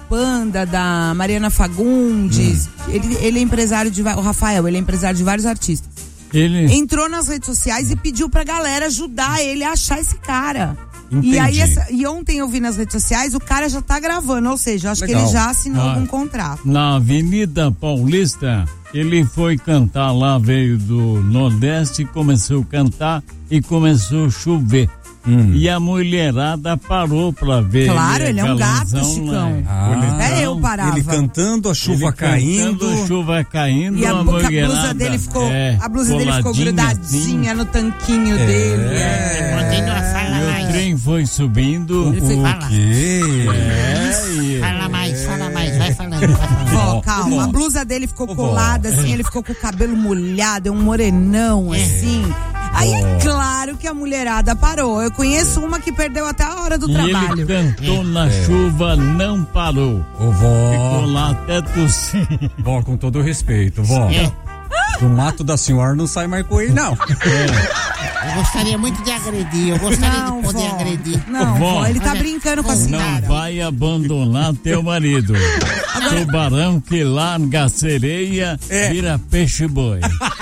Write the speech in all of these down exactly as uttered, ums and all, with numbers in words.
Panda, da Mariana Fagundes. Hum. Ele, ele é empresário de... O Rafael, ele é empresário de vários artistas. Ele... Entrou nas redes sociais e pediu pra galera ajudar ele a achar esse cara. Entendi. E aí, essa, e ontem eu vi nas redes sociais, o cara já tá gravando, ou seja, acho Legal. que ele já assinou ah, algum contrato. Na Avenida Paulista, ele foi cantar lá, veio do Nordeste, começou a cantar e começou a chover. Hum. E a mulherada parou pra ver. Claro, ele, ele é um gato, Chicão. Ah, Até eu parava. Ele cantando, a chuva ele caindo. Cantando, a chuva caindo. E a, a, a blusa dele ficou, é, a blusa dele ficou grudadinha assim. no tanquinho é. dele. É. E o trem foi subindo. O quê? É. Fala mais, fala mais, vai falando. Ó, calma, a blusa dele ficou colada assim, ele ficou com o cabelo molhado, é um morenão assim. Aí é claro que a mulherada parou. Eu conheço uma que perdeu até a hora do e trabalho. Ele cantou na é. chuva, não parou. Ô, vó. Ficou lá até tossir. Vó, com todo respeito, vó. É. Do mato da senhora não sai mais com ele, não. É. Eu gostaria muito de agredir, eu gostaria não, de poder vó. agredir. Não, vó, ele tá brincando com a senhora. Não vai abandonar teu marido. Agora... Tubarão que larga a sereia, é. vira peixe-boi.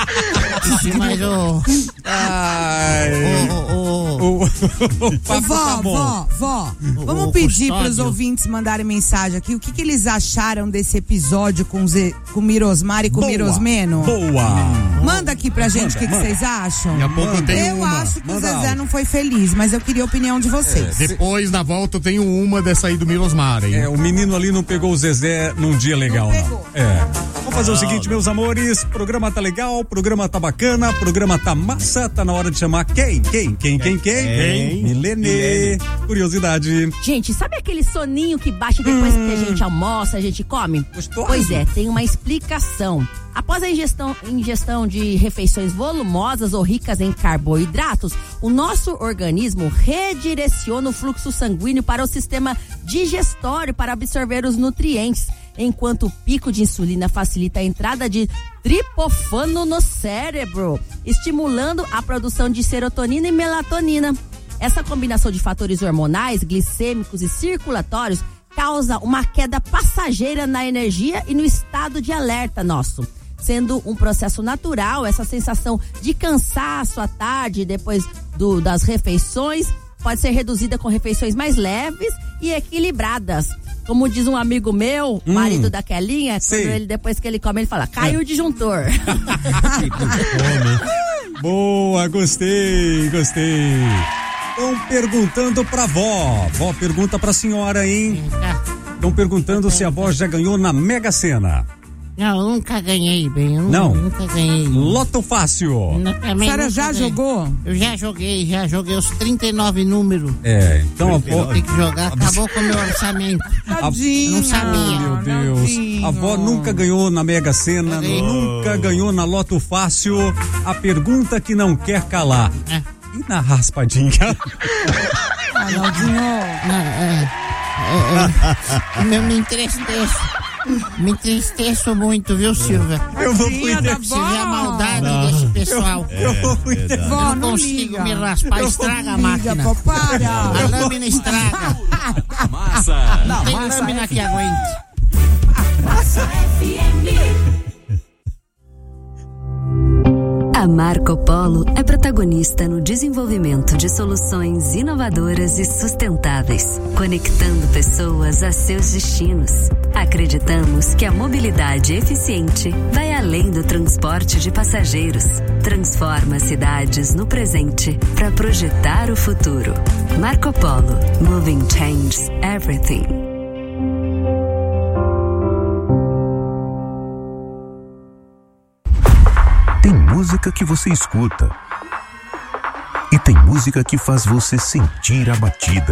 Mas o... Ai... O... o, o, o vó, tá vó, vó, vamos o, pedir para os ouvintes mandarem mensagem aqui. O que, que eles acharam desse episódio com, Zé, com Mirosmar e com Boa, Mirosmeno? Boa! Manda aqui pra gente o que, que vocês acham. Daqui a pouco eu tenho Eu uma. acho que Manda o Zezé algo. não foi feliz, mas eu queria a opinião de vocês. É, depois, na volta, eu tenho uma dessa aí do Mirosmar, hein? É, o menino ali não pegou o Zezé num dia legal, não. não. É. Vamos fazer o seguinte, meus amores, o programa tá legal, o programa tá bacana, o programa tá massa, tá na hora de chamar quem? Quem? Quem? Quem? Quem? Quem? Milene. Curiosidade. Gente, sabe aquele soninho que bate depois hum. que a gente almoça, a gente come? Gostoso. Pois é, tem uma explicação. Após a ingestão, ingestão de refeições volumosas ou ricas em carboidratos, o nosso organismo redireciona o fluxo sanguíneo para o sistema digestório para absorver os nutrientes, enquanto o pico de insulina facilita a entrada de triptofano no cérebro, estimulando a produção de serotonina e melatonina. Essa combinação de fatores hormonais, glicêmicos e circulatórios causa uma queda passageira na energia e no estado de alerta nosso. Sendo um processo natural, essa sensação de cansaço à tarde depois do, das refeições pode ser reduzida com refeições mais leves e equilibradas. Como diz um amigo meu, hum, marido da Kelinha, quando ele, depois que ele come, ele fala, caiu o disjuntor. Boa, gostei, gostei. Estão perguntando pra vó. Vó, pergunta pra senhora, hein? Estão perguntando se a vó já ganhou na Mega Sena. Não, eu nunca ganhei, bem. Eu não? Nunca ganhei. Loto Fácil. Não, a senhora já ganhei. jogou? Eu já joguei, já joguei os trinta e nove números. É, então a vó... Tem que jogar, acabou com o meu orçamento. Tadinha. Não sabia. Meu Deus. Tadinho. A avó nunca ganhou na Mega Sena, Ganhei. nunca ganhou na Loto Fácil. A pergunta que não quer calar. É. E na raspadinha? Ah, Naldinho. Não, é, é, é, eu me entristeço. Me entristeço muito, viu, Silvia? Eu vou cuidar. Você vê a maldade não. desse pessoal. É, eu vou cuidar. Eu não, não consigo liga. me raspar, eu estraga a máquina. Liga, pô, para. A lâmina estraga. Massa. Não tem Massa lâmina F... que aguente. Massa F M. A Marco Polo é protagonista no desenvolvimento de soluções inovadoras e sustentáveis, conectando pessoas a seus destinos. Acreditamos que a mobilidade eficiente vai além do transporte de passageiros. Transforma cidades no presente para projetar o futuro. Marco Polo. Moving changes everything. Tem música que você escuta e tem música que faz você sentir a batida.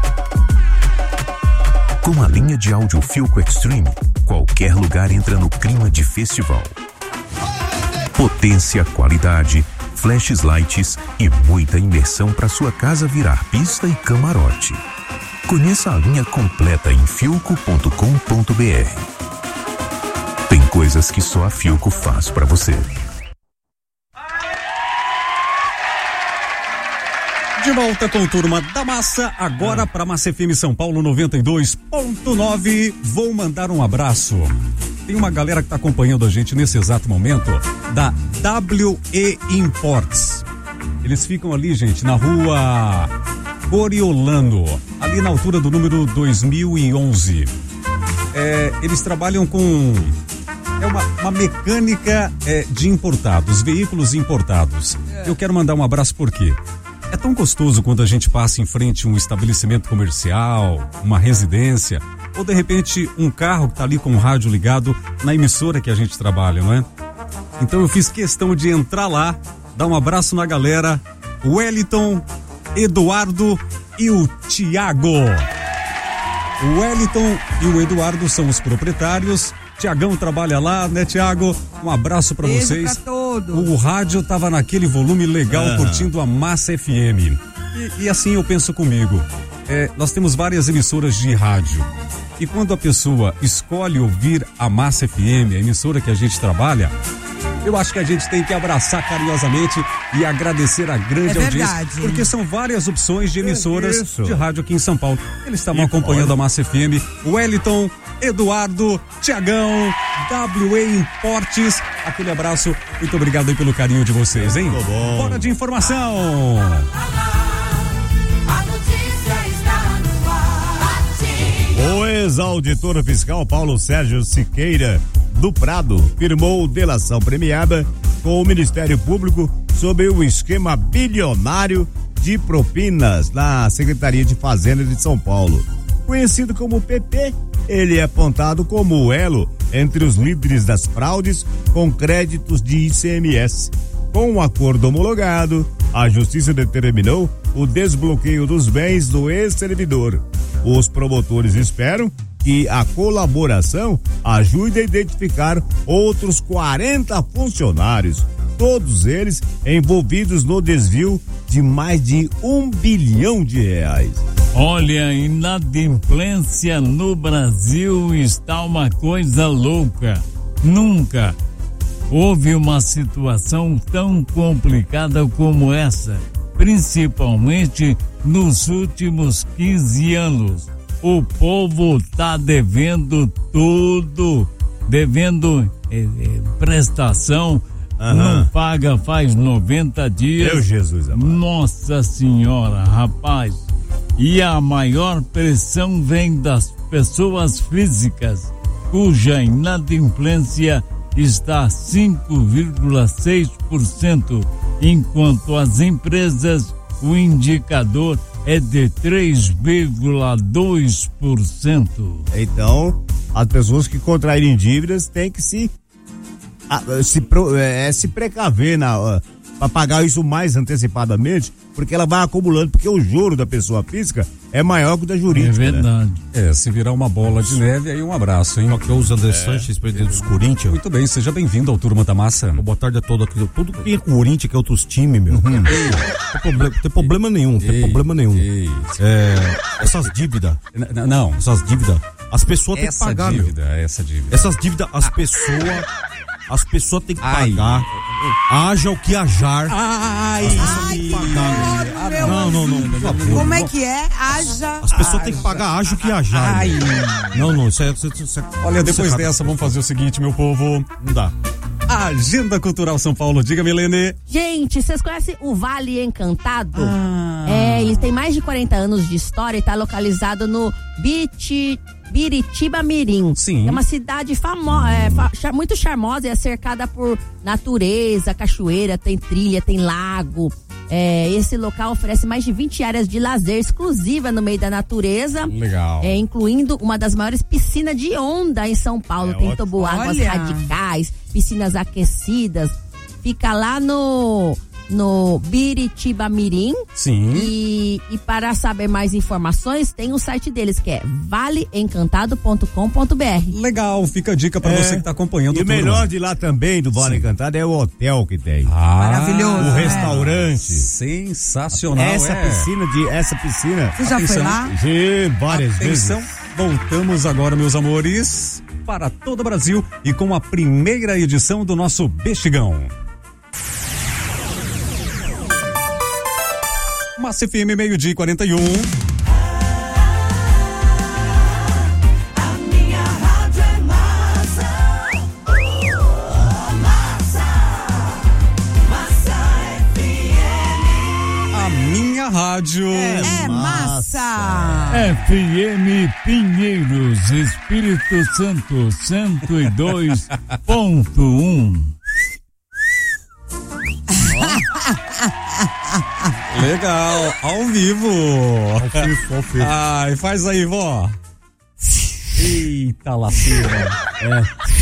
Com a linha de áudio Philco Extreme, qualquer lugar entra no clima de festival. Potência, qualidade, flashes lights e muita imersão para sua casa virar pista e camarote. Conheça a linha completa em philco ponto com ponto b r. Tem coisas que só a Philco faz para você. De volta com Turma da Massa, agora para Massa F M São Paulo noventa e dois ponto nove. Vou mandar um abraço. Tem uma galera que está acompanhando a gente nesse exato momento da W E Imports. Eles ficam ali, gente, na rua Coriolano, ali na altura do número dois mil e onze. É, eles trabalham com é uma, uma mecânica é, de importados, veículos importados. Eu quero mandar um abraço por quê? É tão gostoso quando a gente passa em frente a um estabelecimento comercial, uma residência, ou de repente um carro que tá ali com o rádio ligado na emissora que a gente trabalha, não é? Então eu fiz questão de entrar lá, dar um abraço na galera, o Wellington, Eduardo e o Tiago. O Wellington e o Eduardo são os proprietários. Tiagão trabalha lá, né, Tiago? Um abraço pra Beijo vocês. pra todos. O rádio tava naquele volume legal, ah. curtindo a Massa F M. E, e assim eu penso comigo. É, nós temos várias emissoras de rádio. E quando a pessoa escolhe ouvir a Massa F M, a emissora que a gente trabalha, eu acho que a gente tem que abraçar carinhosamente e agradecer a grande é audiência. Verdade. Porque são várias opções de emissoras Isso. de rádio aqui em São Paulo. Eles estavam acompanhando a Massa F M. Wellington, Eduardo, Tiagão, W E Importes. Aquele abraço. Muito obrigado aí pelo carinho de vocês, hein? Muito bom. Bora de informação. O ex-auditor fiscal Paulo Sérgio Siqueira do Prado firmou delação premiada com o Ministério Público sobre o esquema bilionário de propinas na Secretaria de Fazenda de São Paulo. Conhecido como P P, ele é apontado como o elo entre os líderes das fraudes com créditos de I C M S. Com um acordo homologado, a Justiça determinou o desbloqueio dos bens do ex-servidor. Os promotores esperam que a colaboração ajude a identificar outros quarenta funcionários, todos eles envolvidos no desvio de mais de um bilhão de reais. Olha, a inadimplência no Brasil está uma coisa louca. Nunca houve uma situação tão complicada como essa, principalmente nos últimos quinze anos. O povo tá devendo tudo, devendo eh, eh, prestação, uhum. Não paga faz noventa dias. Meu Jesus amado. Nossa Senhora, rapaz. E a maior pressão vem das pessoas físicas, cuja inadimplência está cinco vírgula seis por cento, enquanto as empresas, o indicador é de três vírgula dois por cento. Então, as pessoas que contraírem dívidas têm que se se, é, se precaver na para pagar isso mais antecipadamente, porque ela vai acumulando, porque o juro da pessoa física é maior que o da jurídica. É verdade. Né? É, se virar uma bola de neve, aí um abraço, hein? Aqui é o André é. Sanches, presidente dos Corinthians. Muito bem, seja bem-vindo ao Turma da Massa. Boa tarde a todos aqui. Tudo que é Corinthians, que é outros times, meu. Uhum. Não tem problema, tem problema nenhum, não tem problema nenhum. Ei, é, essas dívidas. N- não. Essas dívidas. As pessoas têm que pagar, dívida, meu. Essa dívida. Essas dívidas, as pessoas. As pessoas têm que Ai. pagar. Haja o que hajar. Ai, Ai, ai, meu não, não, não, por favor. Como é que é? Haja. As pessoas têm que pagar, haja o que hajar. Ai. Não, não, isso é. Isso, isso é Olha, depois isso é dessa, vamos fazer o seguinte, meu povo. Não dá. Agenda Cultural São Paulo, diga, Milene. Gente, vocês conhecem o Vale Encantado? Ah. É, ele tem mais de quarenta anos de história e está localizado no Biti, Biritiba Mirim. Sim. É uma cidade famosa, é, fa- muito charmosa e é cercada por natureza, cachoeira, tem trilha, tem lago. É, esse local oferece mais de vinte áreas de lazer exclusiva no meio da natureza. Legal. É, incluindo uma das maiores piscinas de onda em São Paulo. É Tem ótimo. toboáguas Olha. radicais, piscinas aquecidas. Fica lá no, no Biritiba Mirim. Sim. E, e para saber mais informações, tem o site deles, que é vale encantado ponto com ponto b r. Legal, fica a dica pra É. você que tá acompanhando E o Turma. melhor de lá também, do Vale Sim. Encantado, é o hotel que tem. Ah, Maravilhoso. O né? restaurante. Sensacional, Essa é. piscina de essa piscina. Você já foi Atenção. lá? Sim, várias Atenção, vezes. voltamos agora, meus amores, para todo o Brasil e com a primeira edição do nosso Bexigão. Massa F M, meio-dia e quarenta e um. Rádio é, é massa. F M Pinheiros, Espírito Santo, cento e dois ponto um. Legal, ao vivo. Ao vivo, ao vivo. Ai, faz aí, vó. Eita, laceira. É.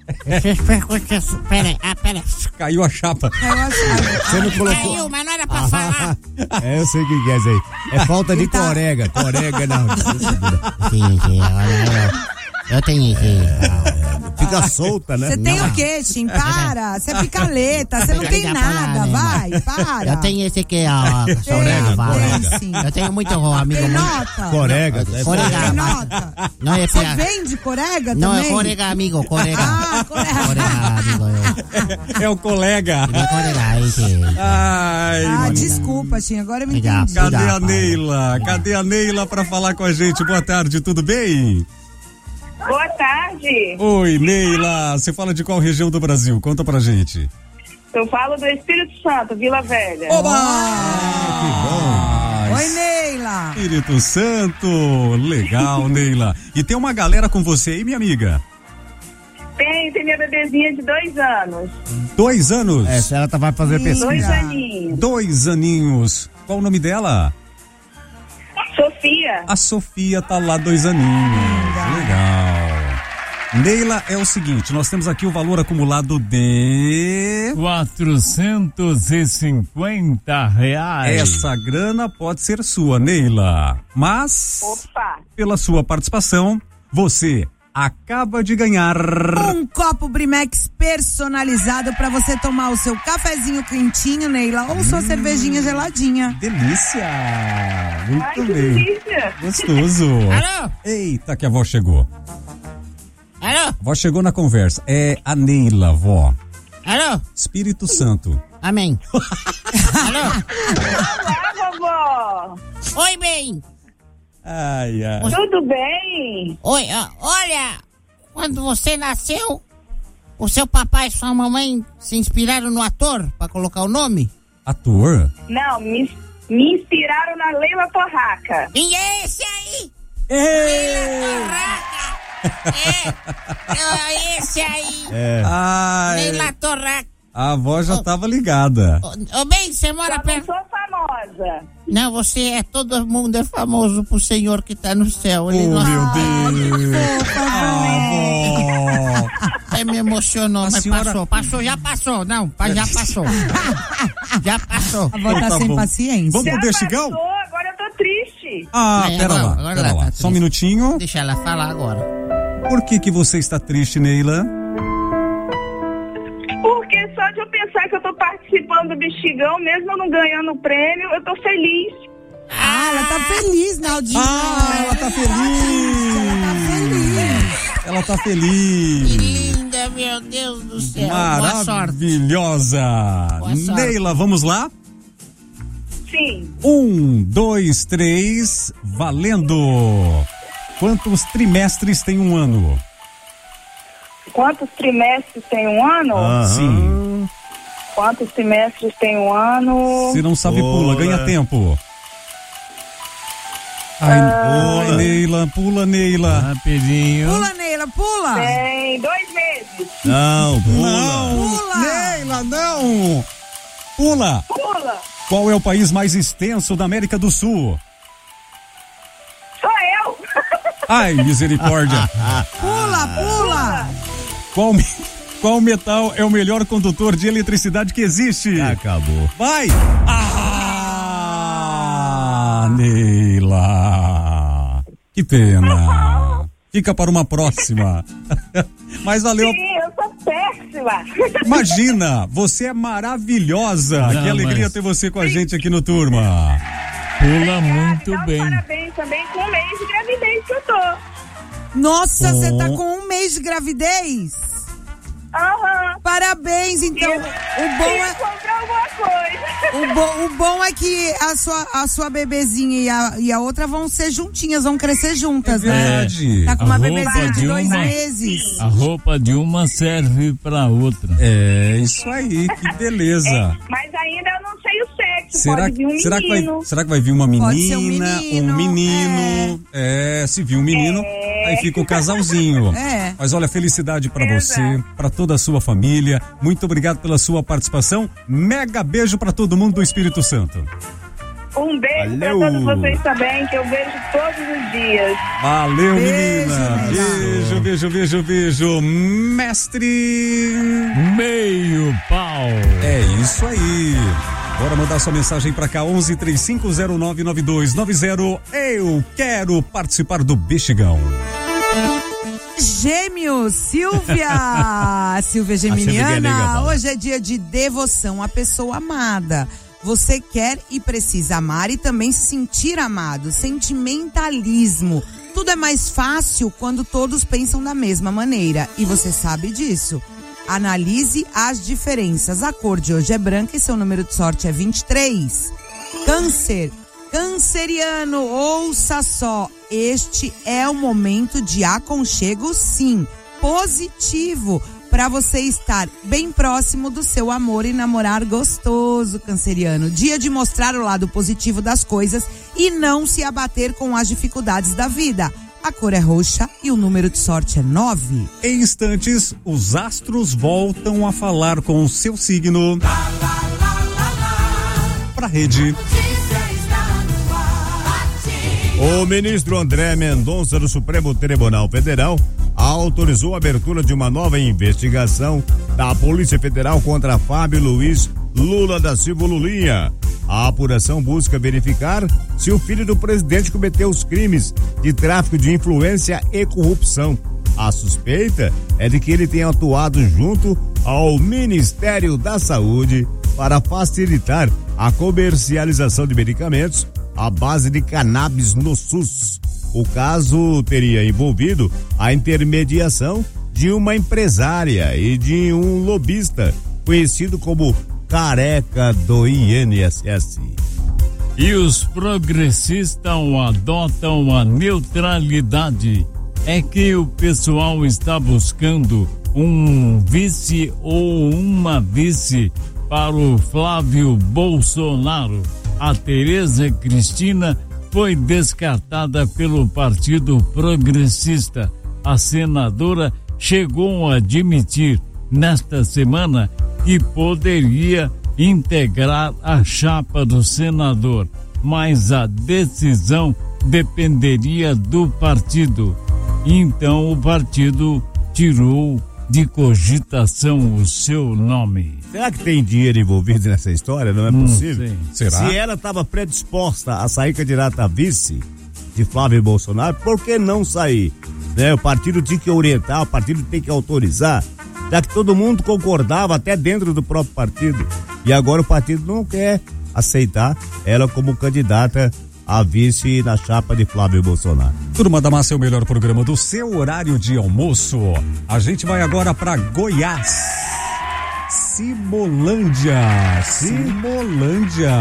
Pera, ah, pera. Caiu a chapa. Caiu a chapa. Você não colocou. Caiu, mas não era pra ah, falar. É, eu sei o que, que é isso aí. É falta de tá... corega. Corega não. Sim, sim, olha, eu tenho aqui. É, fica solta, né? Você tem o quê, Tim? Para. Você é picaleta, você não tem nada. Vai, para. Eu tenho esse aqui, ó. Corega, corega. Eu tenho muito amigo. Tem nota? Corega. Corega. Tem nota? Não é Você vende corega também? Não, é corega, amigo. Corega. Ah, corega. Corega, amigo. É, é o colega. É corega, esse. Ai, ah, mano. Desculpa, Tim. Agora eu me entendi. Cadê a Neila? Cadê a Neila pra falar com a gente? Boa tarde, tudo bem? Boa tarde. Oi, Neila. Você fala de qual região do Brasil? Conta pra gente. Eu falo do Espírito Santo, Vila Velha. Oba! Ah, que bom. Oi, Neila. Espírito Santo. Legal, Neila. E tem uma galera com você aí, minha amiga? Tem, tem minha bebezinha de dois anos. Dois anos? É, se ela tá, vai fazer pesquisa. Dois aninhos. Dois aninhos. Qual o nome dela? Sofia. A Sofia tá lá, dois aninhos. Legal. Neila, é o seguinte, nós temos aqui o valor acumulado de... quatrocentos e cinquenta reais. Essa grana pode ser sua, Neila. Mas, Opa. pela sua participação, você acaba de ganhar... um copo Brimex personalizado pra você tomar o seu cafezinho quentinho, Neila, ou sua hum, cervejinha geladinha. Delícia! Muito Ai, que bem. delícia. Gostoso. Alô? Eita, que a avó chegou. Alô? A avó chegou na conversa. É a Neila, vó. Alô? Espírito Santo. Amém. Alô? Olá, vovó. Oi, bem. Ai, ai. Tudo bem? Oi, olha, quando você nasceu, o seu papai e sua mamãe se inspiraram no ator pra colocar o nome? Ator? Não, me, me inspiraram na Leila Torraca. E é esse aí? Ei! Leila Torraca! É, é esse aí. É. Ai. Leila Torraca. A avó já oh, tava ligada. Ô, oh, bem, você mora Eu perto. Eu sou famosa. Não, você é, todo mundo é famoso pro Senhor que tá no céu. Ele oh, não... meu Deus. Ah, avó. Me emocionou, a mas senhora... passou, passou, já passou, não, já passou. Já passou. A avó tá, tá sem bom. paciência. Vamos pro Destigão? Agora eu tô triste. Ah, Aí, pera agora, lá, agora pera lá. Tá Só um minutinho. Deixa ela falar agora. Por que que você está triste, Neila? Porque só de eu pensar que eu tô participando do Bexigão, mesmo eu não ganhando o prêmio, eu tô feliz. Ah, ela tá feliz na audição. Ah, ela tá feliz. Ela tá feliz. Ela tá feliz. Que linda, meu Deus do céu. Maravilhosa. Boa sorte. Neila, vamos lá? Sim. Um, dois, três, valendo. Quantos trimestres tem um ano? Quantos trimestres tem um ano? Ah, sim. Quantos trimestres tem um ano? Se não sabe, pula, ganha tempo. Ai, ah, ai, Neila, pula, Neila. Rapidinho. Pula, Neila, pula. Tem dois meses. Não, pula. Não, pula. Neila, não. Pula. Pula. Qual é o país mais extenso da América do Sul? Sou eu. Ai, misericórdia. Pula, pula. Qual, qual metal é o melhor condutor de eletricidade que existe? Acabou. Vai. Ah, Neila. Que pena. Fica para uma próxima. Mas valeu. Sim, eu sou péssima. Imagina, você é maravilhosa. Não, que alegria mas... ter você com a gente aqui no Turma. Pula muito então, bem. Parabéns também com o mês de gravidez que eu tô. Nossa, você oh. tá com um mês de gravidez? Aham. Parabéns, então. E, o bom é comprar alguma coisa. O bom, o bom é que a sua, a sua bebezinha e a, e a outra vão ser juntinhas, vão crescer juntas, é né? verdade. Tá com A uma roupa bebezinha de, de dois uma- meses. A roupa de uma serve pra outra. É, isso aí, que beleza. É, mas ainda eu não sei o sexo. Será, Pode vir um será, que vai, menino. será que vai vir uma Pode ser um menina, menino, um menino? É, se vir um menino, aí fica o casalzinho. É. Mas olha, felicidade pra Exato. você, pra toda a sua família. Muito obrigado pela sua participação. Mega beijo pra todo mundo do Espírito Santo. Um beijo pra Valeu. todos vocês também, que eu vejo todos os dias. Valeu, Beijo, menina. menina. Beijo, beijo, beijo, beijo. Mestre. Meio pau. É isso aí. Bora mandar sua mensagem pra cá, onze, três cinco zero nove, nove dois nove zero. Eu quero participar do Bexigão. Gêmeos, Silvia! Silvia Geminiana, hoje é dia de devoção à pessoa amada. Você quer e precisa amar e também se sentir amado. Sentimentalismo. Tudo é mais fácil quando todos pensam da mesma maneira. E você sabe disso. Analise as diferenças. A cor de hoje é branca e seu número de sorte é vinte e três. Câncer. Canceriano, ouça só. Este é o momento de aconchego, sim. Positivo. Para você estar bem próximo do seu amor e namorar gostoso, canceriano. Dia de mostrar o lado positivo das coisas e não se abater com as dificuldades da vida. A cor é roxa e o número de sorte é nove. Em instantes, os astros voltam a falar com o seu signo. Pra rede. O ministro André Mendonça do Supremo Tribunal Federal autorizou a abertura de uma nova investigação da Polícia Federal contra Fábio Luiz Lula da Silva Lulinha. A apuração busca verificar se o filho do presidente cometeu os crimes de tráfico de influência e corrupção. A suspeita é de que ele tenha atuado junto ao Ministério da Saúde para facilitar a comercialização de medicamentos à base de cannabis no SUS. O caso teria envolvido a intermediação de uma empresária e de um lobista conhecido como Careca do I N S S. E os progressistas adotam a neutralidade. É que o pessoal está buscando um vice ou uma vice para o Flávio Bolsonaro. A Tereza Cristina foi descartada pelo Partido Progressista. A senadora chegou a admitir nesta semana que poderia integrar a chapa do senador, mas a decisão dependeria do partido. Então o partido tirou de cogitação o seu nome. Será que tem dinheiro envolvido nessa história? Não é Não possível? sei. Será? Se ela estava predisposta a sair candidata a vice de Flávio Bolsonaro, por que não sair? Né? O partido tinha que orientar, o partido tem que autorizar, já que todo mundo concordava até dentro do próprio partido. E agora o partido não quer aceitar ela como candidata a vice na chapa de Flávio Bolsonaro. Turma da Massa é o melhor programa do seu horário de almoço. A gente vai agora pra Goiás. Simolândia. Simolândia.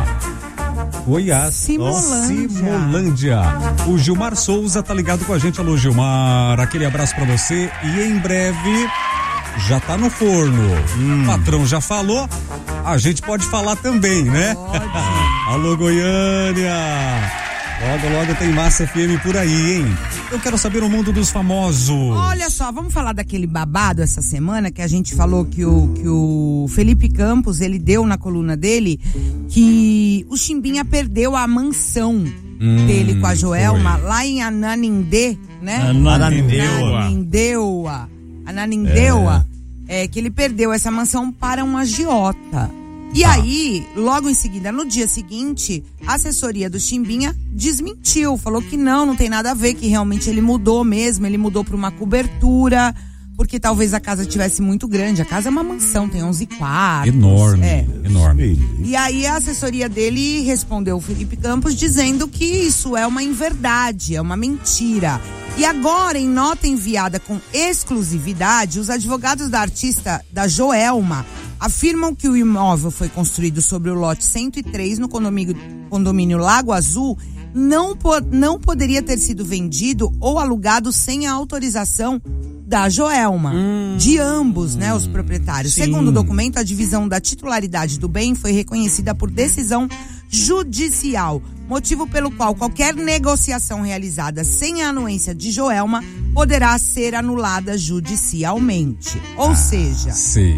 Goiás. Simolândia. Simolândia. O Gilmar Souza tá ligado com a gente. Alô, Gilmar. Aquele abraço pra você. E em breve já tá no forno. Hum. O patrão já falou. A gente pode falar também, né? Pode. Alô, Goiânia. Logo, logo tem Massa F M por aí, hein? Eu quero saber o mundo dos famosos. Olha só, vamos falar daquele babado essa semana que a gente falou que o, que o Felipe Campos, ele deu na coluna dele que o Chimbinha perdeu a mansão hum, dele com a Joelma foi. Lá em Ananindeua, né? Ananindeua. Ananindeua. Ananindeua. É. É, que ele perdeu essa mansão para um agiota. E ah. aí, logo em seguida, no dia seguinte, a assessoria do Chimbinha desmentiu, falou que não, não tem nada a ver, que realmente ele mudou mesmo, ele mudou para uma cobertura, porque talvez a casa tivesse muito grande. A casa é uma mansão, tem onze quartos. Enorme, é. enorme. E aí a assessoria dele respondeu o Felipe Campos dizendo que isso é uma inverdade, é uma mentira. E agora, em nota enviada com exclusividade, os advogados da artista, da Joelma, afirmam que o imóvel foi construído sobre o lote cento e três no condomínio, condomínio Lago Azul, não, po- não poderia ter sido vendido ou alugado sem a autorização da Joelma, hum, de ambos, né, os proprietários. Sim. Segundo o documento, a divisão da titularidade do bem foi reconhecida por decisão judicial, motivo pelo qual qualquer negociação realizada sem a anuência de Joelma poderá ser anulada judicialmente. Ou ah, seja, sim.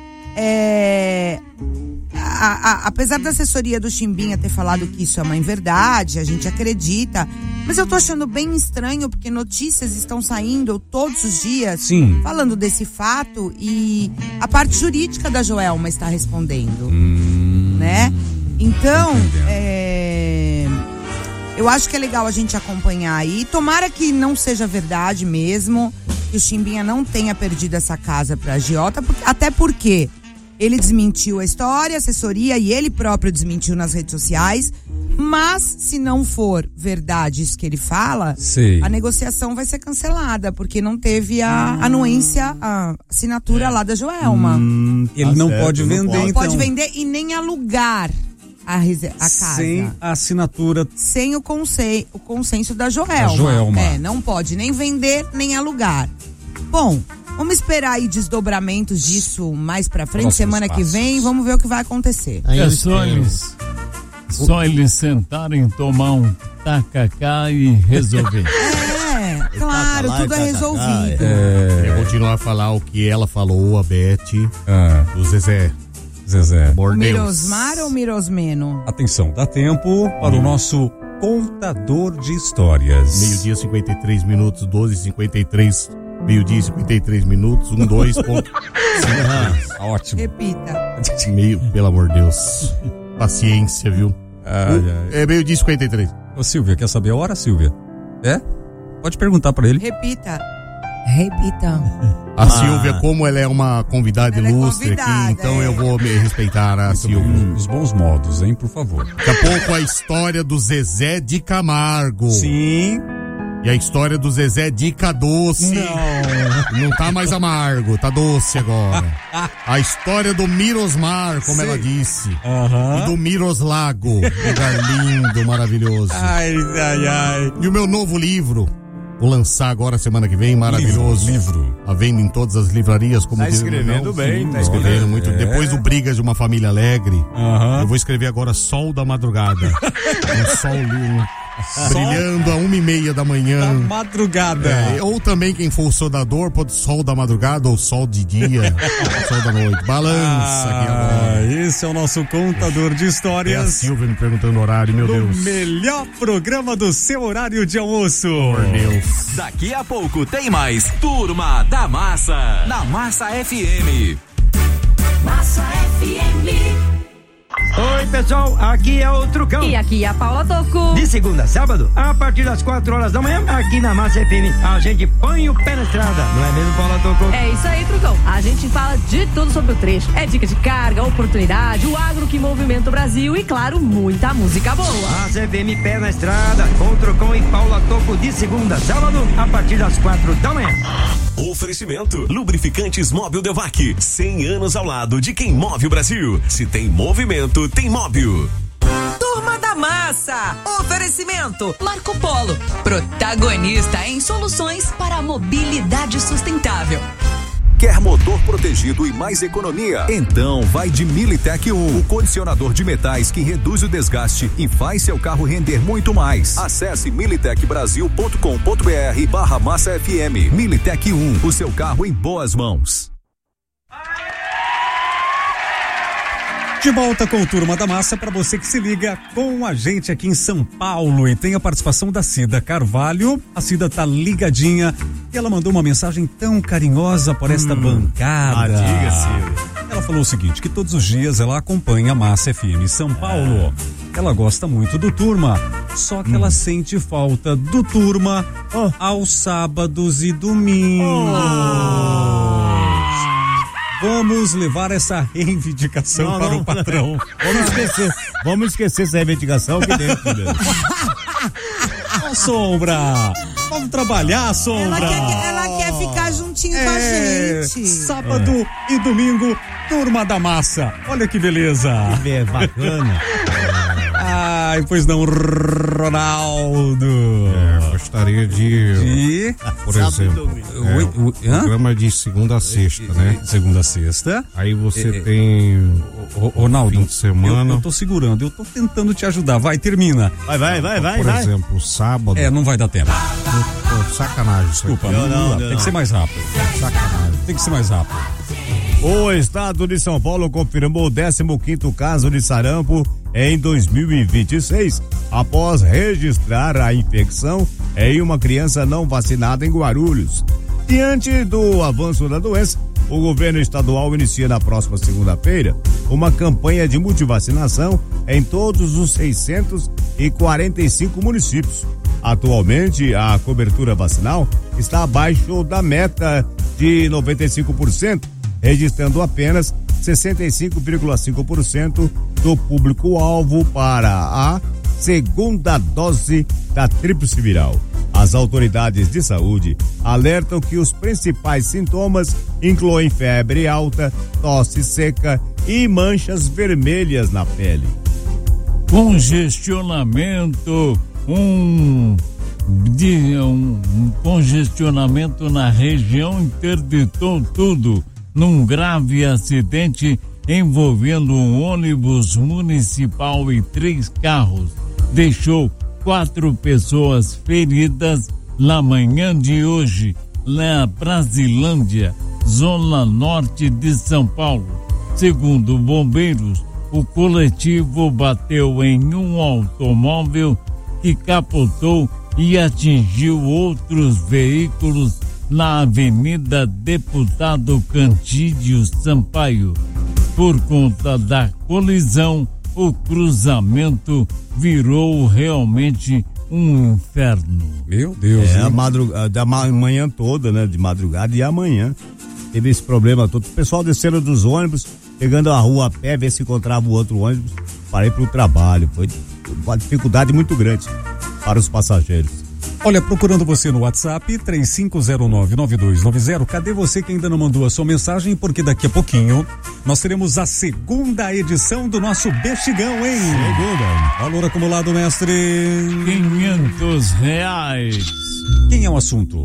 É, a, a, apesar da assessoria do Chimbinha ter falado que isso é uma inverdade, a gente acredita, mas eu tô achando bem estranho porque notícias estão saindo todos os dias, sim, falando desse fato, e a parte jurídica da Joelma está respondendo, hum, né? Então, é, eu acho que é legal a gente acompanhar aí. Tomara que não seja verdade mesmo, que o Chimbinha não tenha perdido essa casa pra agiota, porque, até porque ele desmentiu a história, a assessoria, e ele próprio desmentiu nas redes sociais. Mas, se não for verdade isso que ele fala, sim, a negociação vai ser cancelada, porque não teve a hum. anuência, a assinatura é. lá da Joelma. Hum, ele tá não certo, pode vender, não pode. então. Pode vender e nem alugar a, rese- a casa. Sem a assinatura. Sem o, conse- o consenso da Joelma. A Joelma. É, não pode nem vender, nem alugar. Bom, vamos esperar aí desdobramentos disso mais pra frente, Próximos semana passos. que vem, vamos ver o que vai acontecer. É só eles, só eles sentarem, tomar um tacacá e resolver. É, claro, lá, tudo é resolvido. É. Eu vou continuar a falar o que ela falou, a Beth, ah. do Zezé. Zezé. O Mirosmar ou Mirosmeno? Atenção, dá tempo para hum. o nosso contador de histórias. Meio-dia, cinquenta e três minutos, doze e cinquenta e três. Meio-dia e cinquenta e três minutos, um, dois, ponto. ah, ótimo. Repita. Meio, pelo amor de Deus. Paciência, viu? Ah, o, é meio-dia e cinquenta e três. Ô, Silvia, quer saber a hora, Silvia? É? Pode perguntar pra ele. Repita. Repita. A ah. Silvia, como ela é uma convidada ela ilustre é convidada, aqui, então é. eu vou me respeitar a Muito Silvia. Bem, os bons modos, hein, por favor. Daqui a pouco a história do Zezé de Camargo. Sim. E a história do Zezé Dica Doce. Não. Não tá mais amargo, tá doce agora. A história do Mirosmar, como Sim. ela disse. Uhum. E do Miroslago. Lugar lindo, maravilhoso. Ai, ai, ai. E o meu novo livro, vou lançar agora semana que vem, maravilhoso. Livro. A venda em todas as livrarias. Como tá escrevendo não, bem. Tá escrevendo muito. É. Depois do Brigas de uma Família Alegre, uhum. eu vou escrever agora Sol da Madrugada. Um sol lindo. Brilhando a uma e meia da manhã. Da madrugada. É, ou também quem for soldador, pode sol da madrugada ou sol de dia, sol da noite. Balança ah, aqui agora. Esse é o nosso contador de histórias. É a Silvia me perguntando o horário, meu do Deus. melhor programa do seu horário de almoço. Por Deus. Daqui a pouco tem mais Turma da Massa, na Massa F M. Massa F M. Oi, pessoal, aqui é o Trucão. E aqui é a Paula Toco. De segunda a sábado, a partir das quatro horas da manhã, aqui na Massa F M, a gente põe o pé na estrada. Não é mesmo, Paula Toco? É isso aí, Trucão. A gente fala de tudo sobre o trecho. É dica de carga, oportunidade, o agro que movimenta o Brasil e, claro, muita música boa. Massa F M, pé na estrada, com Trucão e Paula Toco de segunda a sábado, a partir das quatro da manhã. Oferecimento: Lubrificantes Móbil Delvac. cem anos ao lado de quem move o Brasil. Se tem movimento, tem móvel. Turma da Massa. Oferecimento: Marco Polo. Protagonista em soluções para a mobilidade sustentável. Quer motor protegido e mais economia? Então vai de Militec um, o condicionador de metais que reduz o desgaste e faz seu carro render muito mais. Acesse militec brasil ponto com ponto b r barra massa F M. Militec um, o seu carro em boas mãos. De volta com o Turma da Massa, para você que se liga com a gente aqui em São Paulo e tem a participação da Cida Carvalho. A Cida tá ligadinha e ela mandou uma mensagem tão carinhosa por esta hum, bancada. Ah, diga, Cida. Ela falou o seguinte, que todos os dias ela acompanha a Massa F M São Paulo. Ela gosta muito do Turma, só que hum. ela sente falta do Turma oh. aos sábados e domingos. Oh. Vamos levar essa reivindicação não, para não, o patrão. Vamos esquecer, vamos esquecer essa reivindicação aqui dentro. A sombra. Vamos trabalhar, Sombra. Ela quer, ela quer ficar juntinho é, com a gente. Sábado é. e domingo, Turma da Massa. Olha que beleza. É bacana. Ai, pois não, Ronaldo. É, gostaria de, de... por exemplo, é, o, o, programa de segunda a sexta, né? Segunda a sexta. Aí você é, tem o, o, Ronaldo, fim de semana. Eu, eu tô segurando, eu tô tentando te ajudar. Vai, termina. Vai, vai, vai, vai. Por vai. exemplo, sábado. É, não vai dar tempo. Pô, sacanagem. Desculpa, não, não, não, tem não. que ser mais rápido. Sacanagem. Tem que ser mais rápido. O estado de São Paulo confirmou o décimo quinto caso de sarampo em dois mil e vinte e seis, após registrar a infecção em uma criança não vacinada em Guarulhos. Diante do avanço da doença, o governo estadual inicia na próxima segunda-feira uma campanha de multivacinação em todos os seiscentos e quarenta e cinco municípios. Atualmente, a cobertura vacinal está abaixo da meta de noventa e cinco por cento, registrando apenas sessenta e cinco vírgula cinco por cento do público-alvo para a segunda dose da tríplice viral. As autoridades de saúde alertam que os principais sintomas incluem febre alta, tosse seca e manchas vermelhas na pele. Congestionamento, um, de, um, um congestionamento na região interditou tudo num grave acidente envolvendo um ônibus municipal e três carros. Deixou quatro pessoas feridas na manhã de hoje, na Brasilândia, zona norte de São Paulo. Segundo bombeiros, o coletivo bateu em um automóvel que capotou e atingiu outros veículos na Avenida Deputado Cantídio Sampaio. Por conta da colisão, o cruzamento virou realmente um inferno. Meu Deus. É, a madrugada, da manhã toda, né? De madrugada e amanhã. Teve esse problema todo. O pessoal descendo dos ônibus, pegando a rua a pé, ver se encontrava o outro ônibus para ir para o trabalho. Foi uma dificuldade muito grande para os passageiros. Olha, procurando você no WhatsApp, três cinco zero nove, nove dois nove zero. Cadê você que ainda não mandou a sua mensagem? Porque daqui a pouquinho nós teremos a segunda edição do nosso Bexigão, hein? Segunda. Valor acumulado, mestre. quinhentos reais. Quem é o assunto?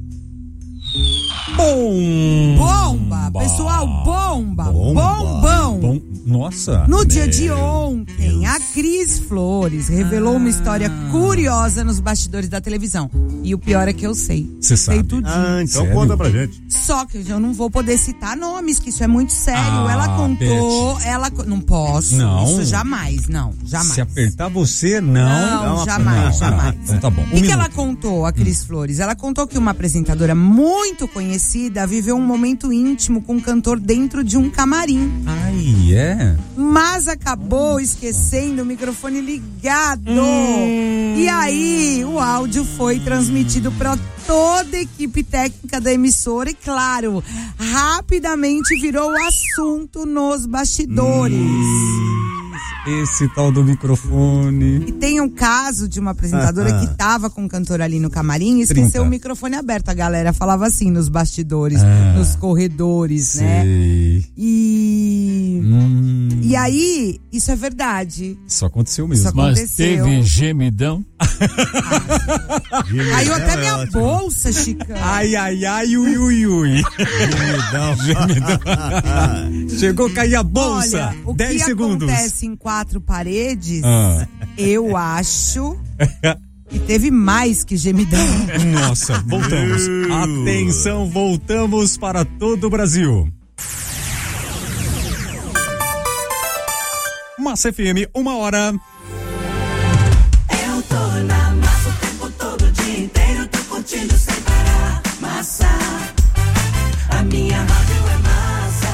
Bomba! Bomba! Pessoal, bomba! Bomba. Bombão! Bom, nossa! No dia de ontem, a Cris Flores revelou ah. uma história curiosa nos bastidores da televisão. E o pior é que eu sei. Você sabe? Sei tudinho. Ah, então Sério? conta pra gente. Só que eu não vou poder citar nomes, que isso é muito sério. Ah, ela contou, Beth. ela não posso. Não. Isso jamais, não, jamais. Se apertar você, não. Não, não jamais, não, jamais. Então tá bom. Um O que, que minuto. ela contou, a Cris hum. Flores? Ela contou que uma apresentadora muito conhecida viveu um momento íntimo com um cantor dentro de um camarim. Ai, é? Mas acabou esquecendo o microfone ligado. Hum. E aí, o áudio foi transmitido para toda a equipe técnica da emissora e, claro, rapidamente virou assunto nos bastidores. Hum. Esse tal do microfone. E tem um caso de uma apresentadora ah, ah. que tava com um cantor ali no camarim e esqueceu trinta. O microfone aberto. A galera falava assim nos bastidores, ah, nos corredores, sei. Né? E... Hum. E aí, isso é verdade. Isso aconteceu mesmo. Isso aconteceu. Mas teve gemidão? Ah. Caiu até minha é bolsa, Chicão. Ai, ai, ai, ui, ui, ui. Gemidão. Gemidão. Chegou a cair a bolsa. Olha, o dez que segundos. Acontece em quatro paredes, ah. eu acho que teve mais que gemidão. Nossa, voltamos. Atenção, voltamos para todo o Brasil. Massa F M, uma hora. Eu tô na massa o tempo todo, o dia inteiro, tô curtindo sem parar. Massa, a minha rádio é massa.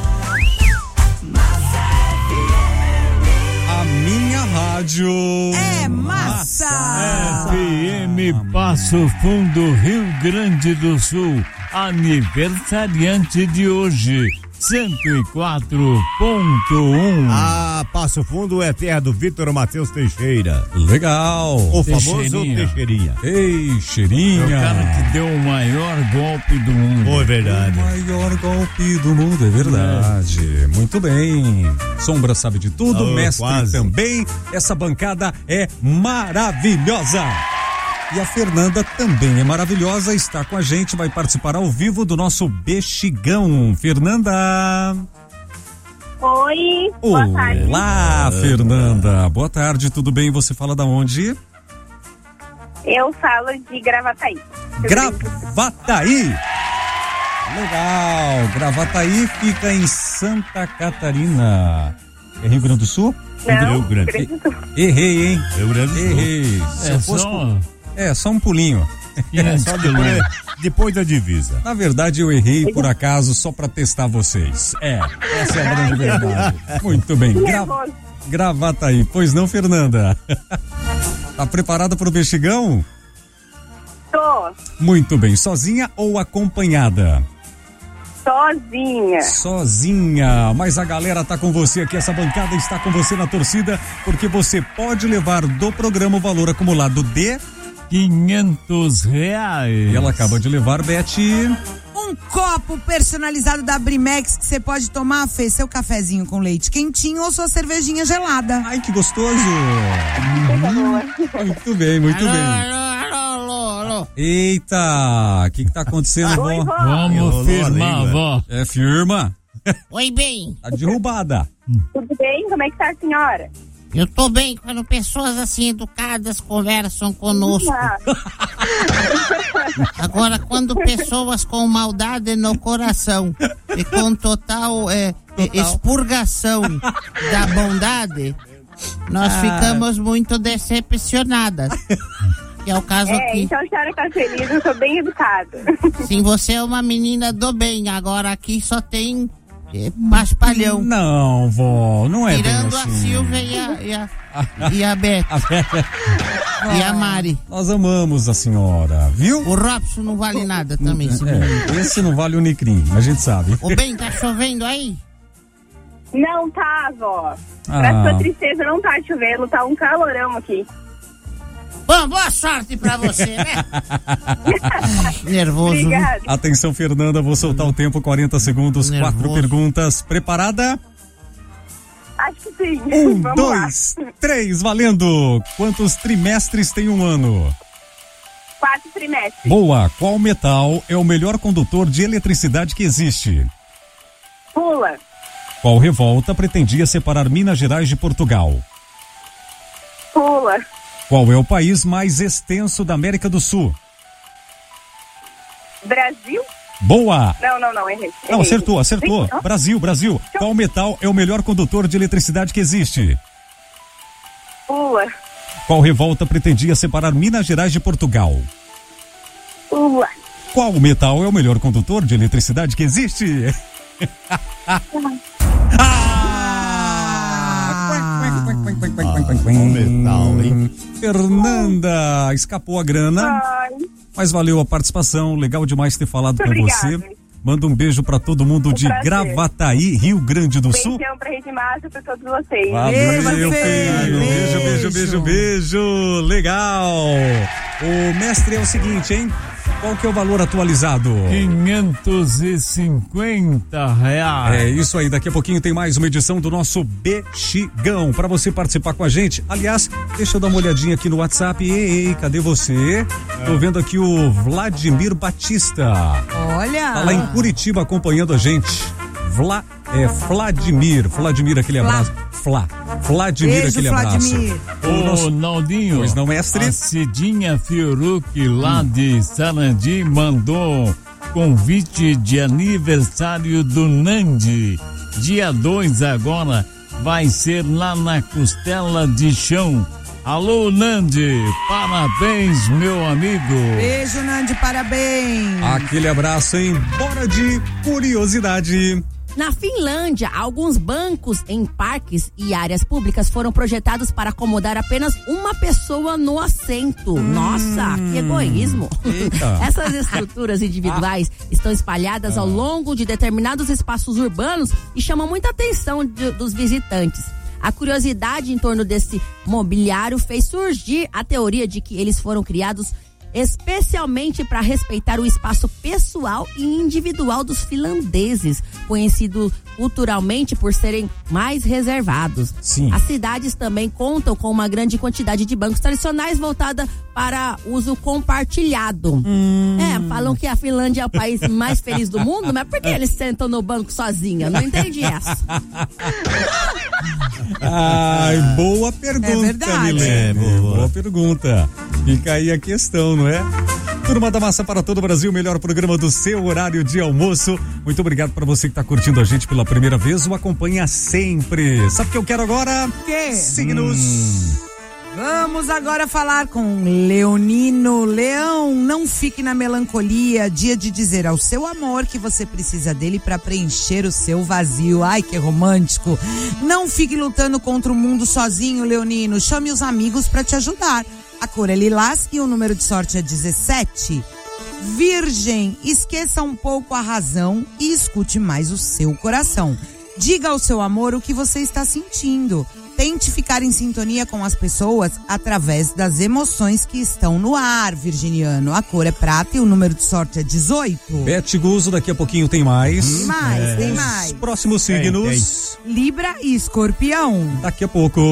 Massa F M. A minha rádio é massa. F M Passo Fundo, Rio Grande do Sul. Aniversariante de hoje, cento e quatro ponto um. Ah, Passo Fundo é terra do Vitor Matheus Teixeira. Legal. O famoso Teixeirinha. Teixeirinha. É o cara que deu o maior golpe do mundo. Foi verdade. O maior golpe do mundo, é verdade. É. Muito bem. Sombra sabe de tudo, oh, mestre quase. Também. Essa bancada é maravilhosa. E a Fernanda também é maravilhosa, está com a gente, vai participar ao vivo do nosso Bexigão. Fernanda. Oi, boa Olá, tarde. Olá, Fernanda. Boa tarde, tudo bem? Você fala da onde? Eu falo de Gravataí. Gravataí. Legal. Gravataí fica em Santa Catarina. É Rio Grande do Sul? Não, Rio Grande. Rio Grande do Sul. Errei, hein? Rio Grande do Sul. Errei. Se É eu fosse... só... É, só um pulinho. É, só depois, depois da divisa. Na verdade, eu errei por acaso só pra testar vocês. É, essa é a grande verdade. Muito bem. Gra... Gravataí. Pois não, Fernanda? Tá preparada pro Bexigão? Tô. Muito bem. Sozinha ou acompanhada? Sozinha. Sozinha. Mas a galera tá com você aqui, essa bancada está com você na torcida, porque você pode levar do programa o valor acumulado de quinhentos reais. E ela acaba de levar, Beth, um copo personalizado da Brimex que você pode tomar, Fê, seu cafezinho com leite quentinho ou sua cervejinha gelada. Ai, que gostoso. Uhum. Muito bem, muito alô, bem. Alô, alô, alô, alô. Eita, o que que tá acontecendo, Oi, vó? vó? Vamos firmar, vó. É, firma. Oi, bem. Tá derrubada. Tudo bem? Como é que tá a senhora? Eu tô bem quando pessoas assim educadas conversam conosco. Ah, Agora, quando pessoas com maldade no coração e com total, é, Total. expurgação da bondade, nós Ah. ficamos muito decepcionadas. Que é o caso é, aqui. então a senhora tá feliz, eu sou bem educada. Sim, você é uma menina do bem. Agora aqui só tem é, paspalhão. Não, vó, não é Tirando bem a assim. Silvia e a, e a, e a Beth. A Beth. E a Mari. Nós amamos a senhora, viu? O Robson não vale nada também. esse menino. É, esse não vale o Nicrim, a gente sabe. Ô, bem, tá chovendo aí? Não tá, vó. Ah. Pra sua tristeza, não tá chovendo, tá um calorão aqui. Bom, boa sorte pra você, né? Nervoso. Obrigada. Atenção, Fernanda, vou soltar o tempo, quarenta segundos, Nervoso. quatro perguntas. Preparada? Acho que sim. Um, Vamos dois, lá. três, valendo! Quantos trimestres tem um ano? Quatro trimestres. Boa! Qual metal é o melhor condutor de eletricidade que existe? Pula. Qual revolta pretendia separar Minas Gerais de Portugal? Pula. Qual é o país mais extenso da América do Sul? Brasil? Boa! Não, não, não, errei. Não, errei. acertou, acertou. Sim, Brasil, Brasil. Qual metal é o melhor condutor de eletricidade que existe? Pula. Qual revolta pretendia separar Minas Gerais de Portugal? Pula. Qual metal é o melhor condutor de eletricidade que existe? O metal, hein? Fernanda, escapou a grana, Ai, mas valeu a participação. Legal demais ter falado com Obrigada. você. Manda um beijo pra todo mundo Um de prazer. Gravataí, Rio Grande do Sul. beijão pra Rede Massa, pra todos vocês. Valeu, Beijo, filho. Beijo, beijo, beijo. beijo, beijo. Legal. O mestre é o seguinte, hein? Qual que é o valor atualizado? quinhentos e cinquenta reais. É isso aí, daqui a pouquinho tem mais uma edição do nosso Bexigão para você participar com a gente. Aliás, deixa eu dar uma olhadinha aqui no WhatsApp. Ei, ei, cadê você? Tô vendo aqui o Vladimir Batista. Olha. Tá lá em Curitiba acompanhando a gente. Vla, é, Vladimir, Vladimir, aquele abraço. Flá, Vladimir, Beijo, aquele abraço. Vladimir. O nosso- Ô, Naldinho. Pois não, mestre? A Cidinha Fiorucchi, lá de Sarandi, mandou convite de aniversário do Nandi. Dia dois agora vai ser lá na Costela de Chão. Alô, Nandi, parabéns, meu amigo. Beijo, Nandi, parabéns. Aquele abraço, hein? Bora de curiosidade. Na Finlândia, alguns bancos em parques e áreas públicas foram projetados para acomodar apenas uma pessoa no assento. Hum. Nossa, que egoísmo. Essas estruturas individuais estão espalhadas ao longo de determinados espaços urbanos e chamam muita atenção de, dos visitantes. A curiosidade em torno desse mobiliário fez surgir a teoria de que eles foram criados especialmente para respeitar o espaço pessoal e individual dos finlandeses, conhecidos culturalmente por serem mais reservados. Sim. As cidades também contam com uma grande quantidade de bancos tradicionais voltada para uso compartilhado. Hum. É, falam que a Finlândia é o país mais feliz do mundo, mas por que eles sentam no banco sozinha? Não entendi essa. Ai, boa pergunta, é verdade. Milene. É, boa. boa pergunta. Fica aí a questão, não é? Turma da Massa para todo o Brasil, melhor programa do seu horário de almoço. Muito obrigado para você que está curtindo a gente pela primeira vez, o acompanha sempre. Sabe o que eu quero agora? Que? Signos. Hum. Vamos agora falar com Leonino. Leão, não fique na melancolia. Dia de dizer ao seu amor que você precisa dele para preencher o seu vazio. Ai, que romântico. Não fique lutando contra o mundo sozinho, Leonino. Chame os amigos para te ajudar. A cor é lilás e o número de sorte é dezessete. Virgem, esqueça um pouco a razão e escute mais o seu coração. Diga ao seu amor o que você está sentindo. Tente ficar em sintonia com as pessoas através das emoções que estão no ar, virginiano. A cor é prata e o número de sorte é dezoito. Bete Guzo, daqui a pouquinho tem mais. Tem mais, é. tem mais. Próximos signos. Tem, tem. Libra e Escorpião. Daqui a pouco.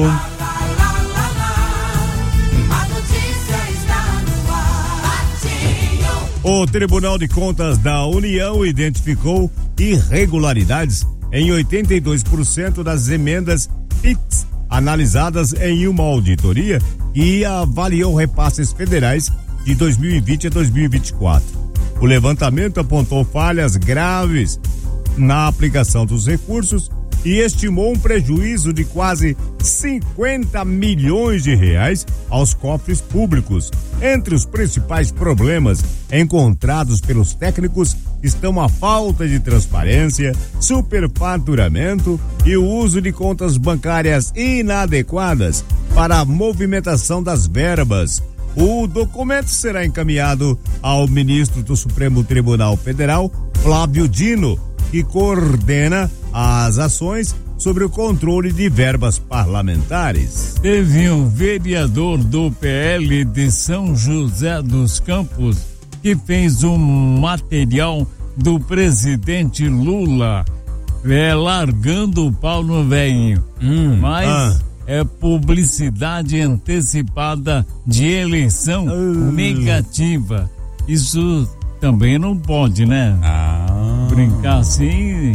O Tribunal de Contas da União identificou irregularidades em oitenta e dois por cento das emendas P I X analisadas em uma auditoria que avaliou repasses federais de dois mil e vinte a dois mil e vinte e quatro. O levantamento apontou falhas graves na aplicação dos recursos e estimou um prejuízo de quase cinquenta milhões de reais aos cofres públicos. Entre os principais problemas encontrados pelos técnicos estão a falta de transparência, superfaturamento e o uso de contas bancárias inadequadas para a movimentação das verbas. O documento será encaminhado ao ministro do Supremo Tribunal Federal, Flávio Dino, que coordena as ações sobre o controle de verbas parlamentares. Teve um vereador do P L de São José dos Campos que fez um material do presidente Lula é, largando o pau no velhinho. Hum, Mas ah. é publicidade antecipada de eleição uh. negativa. Isso também não pode, né? Ah. Brincar assim,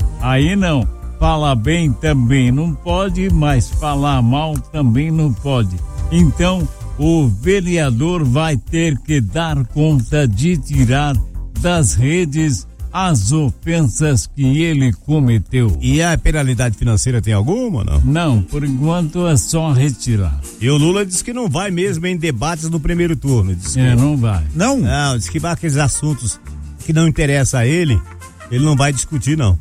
aí não. Falar bem também não pode, mas falar mal também não pode. Então, o vereador vai ter que dar conta de tirar das redes as ofensas que ele cometeu. E a penalidade financeira tem alguma, não? Não, por enquanto é só retirar. E o Lula disse que não vai mesmo em debates no primeiro turno. Diz que é, não vai. Não? Não, diz que vai aqueles assuntos que não interessam a ele, ele não vai discutir, não.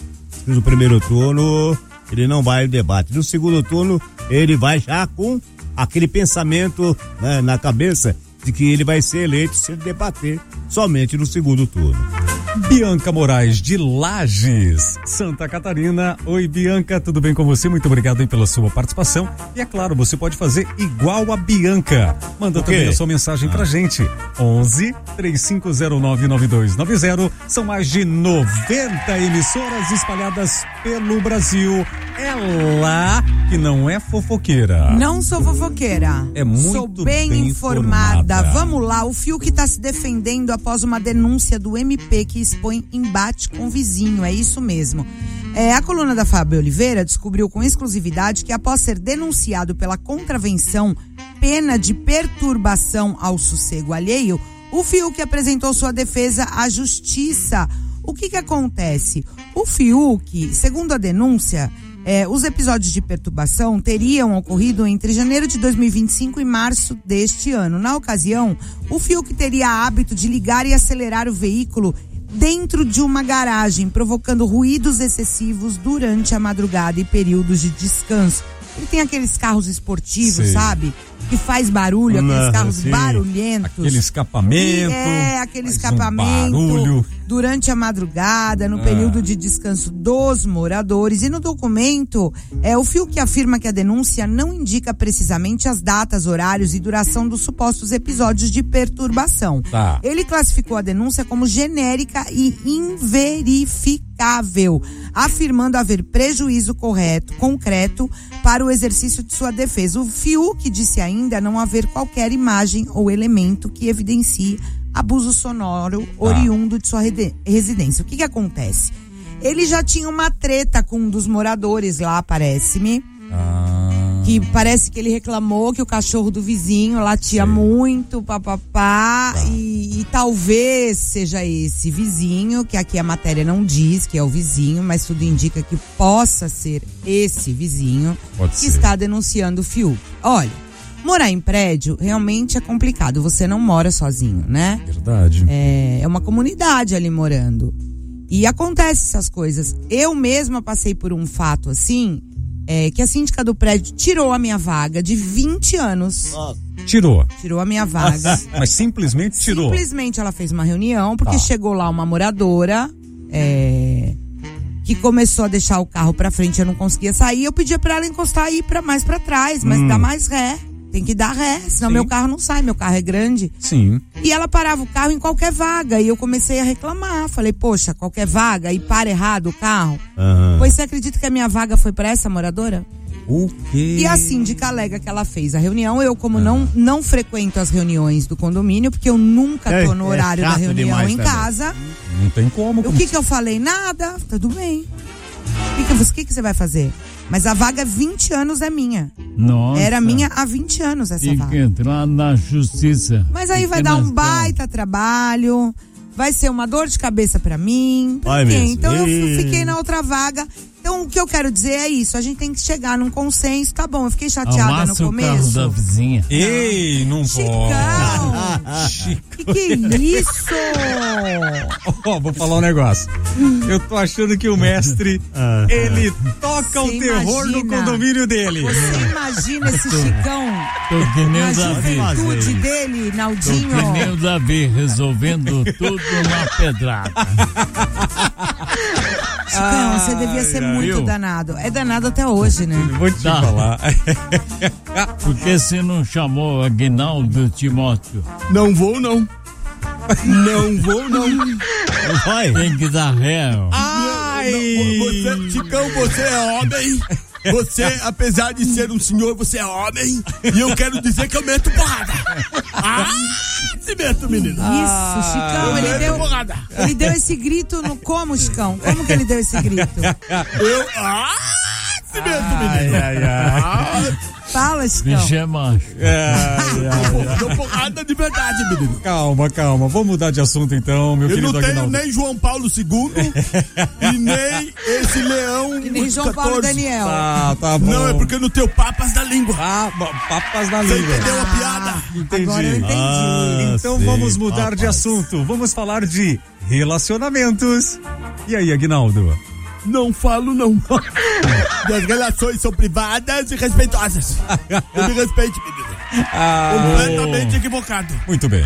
No primeiro turno, ele não vai ao debate. No segundo turno, ele vai já com aquele pensamento, né, na cabeça de que ele vai ser eleito se ele debater somente no segundo turno. Bianca Moraes de Lages, Santa Catarina. Oi, Bianca, tudo bem com você? Muito obrigado hein, pela sua participação. E é claro, você pode fazer igual a Bianca. Manda também a sua mensagem ah. pra gente. onze, três cinco zero nove, nove dois nove zero. São mais de noventa emissoras espalhadas pelo Brasil. Ela que não é fofoqueira. Não sou fofoqueira. É muito Sou bem, bem informada. informada. Vamos lá, o Fiuk está se defendendo após uma denúncia do M P que expõe embate com o vizinho, é isso mesmo. É, a coluna da Fábio Oliveira descobriu com exclusividade que após ser denunciado pela contravenção, pena de perturbação ao sossego alheio, o Fiuk apresentou sua defesa à justiça. O que que acontece? O Fiuk, segundo a denúncia, É, os episódios de perturbação teriam ocorrido entre janeiro de dois mil e vinte e cinco e março deste ano. Na ocasião, o Fiuk teria hábito de ligar e acelerar o veículo dentro de uma garagem, provocando ruídos excessivos durante a madrugada e períodos de descanso. Ele tem aqueles carros esportivos, Sim. sabe? Que faz barulho, aqueles Não, carros sim. barulhentos. Aquele escapamento. E é, aquele faz escapamento. Um barulho. Durante a madrugada, no Ah. período de descanso dos moradores. E no documento, é, o Fiuk afirma que a denúncia não indica precisamente as datas, horários e duração dos supostos episódios de perturbação. Tá. Ele classificou a denúncia como genérica e inverificável, afirmando haver prejuízo correto, concreto para o exercício de sua defesa. O Fiuk disse ainda não haver qualquer imagem ou elemento que evidencie abuso sonoro oriundo de sua rede- residência. O que que acontece? Ele já tinha uma treta com um dos moradores lá, parece-me. Que parece que ele reclamou que o cachorro do vizinho latia muito, papapá, e, e talvez seja esse vizinho, que aqui a matéria não diz que é o vizinho, mas tudo indica que possa ser esse vizinho Pode que ser. está denunciando o Fiuk. Olha, morar em prédio realmente é complicado, você não mora sozinho, né? Verdade. É, é uma comunidade ali morando. E acontece essas coisas. Eu mesma passei por um fato assim, é, que a síndica do prédio tirou a minha vaga de vinte anos. Tirou. Tirou a minha vaga. Mas simplesmente tirou. Simplesmente ela fez uma reunião, porque Tá. chegou lá uma moradora, é, que começou a deixar o carro pra frente, eu não conseguia sair. Eu pedia pra ela encostar e ir pra mais pra trás, mas Hum. dá mais ré. Tem que dar ré, senão Sim. meu carro não sai, meu carro é grande. Sim. E ela parava o carro em qualquer vaga. E eu comecei a reclamar. Falei, poxa, qualquer vaga e para errado o carro. Aham. Pois você acredita que a minha vaga foi para essa moradora? O quê? E a síndica alega que ela fez a reunião. Eu, como não, não frequento as reuniões do condomínio, porque eu nunca É, tô no é horário da chato reunião demais em também. casa. Não tem como. O como que que eu falei? Nada, tudo bem. O que que, você- o que que você vai fazer? Mas a vaga vinte anos é minha. Nossa. Era minha há vinte anos essa Tem vaga. que entrar na justiça. Mas aí Tem vai que dar um nós baita trabalho, vai ser uma dor de cabeça pra mim. Pra Vai quem? mesmo. Então eu Ih. fiquei na outra vaga. Então o que eu quero dizer é isso, a gente tem que chegar num consenso, tá bom, eu fiquei chateada Amassa no o carro começo. da vizinha. Ei, não pode. Chico. Que que é isso? Ó, vou falar um negócio. Eu tô achando que o mestre, ele toca o Você terror no imagina? condomínio dele. Você imagina esse Chicão? Tô que nem o Na Davi. juventude dele, Tô Naldinho. que nem o Davi, resolvendo tudo na pedrada. Chicão, você devia ser muito viu? danado. É danado até hoje, né? Vou te Tá. falar. Por que você não chamou Aguinaldo Timóteo? Não vou, não. Não vou, não. Não vai. Tem que dar ré. ó. Ai! Você, Chicão, você é homem. Você, apesar de ser um senhor, você é homem. E eu quero dizer que eu meto porrada. Ah, se meto, menino. Isso, Chicão, Eu ele meto deu, porrada. ele deu esse grito no como, Chicão? Como que ele deu esse grito? Eu, ah, se meto, menino. Ai, ai, ai. Fala, Chicão. Bicho é macho. Ai, ai. Deu porrada de verdade, menino. Calma, calma. Vamos mudar de assunto então, meu Eu querido não tenho Aguinaldo. nem João Paulo segundo e nem esse leão. E nem João Paulo catorze. Daniel. Tá, tá bom. Não, é porque eu não tenho papas na língua. Ah, bom, papas na Você língua. entendeu a piada? Entendi. Agora eu entendi. Ah, Então sei, vamos mudar de papas. assunto. Vamos falar de relacionamentos. E aí, Aguinaldo? Não falo, não. Minhas relações são privadas e respeitosas. Eu me respeite, menino. Ah, Completamente equivocado. muito bem.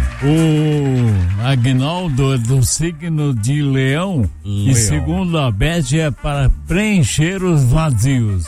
O Aguinaldo é do signo de Leão. Leão. E segundo a Beth é para preencher os vazios.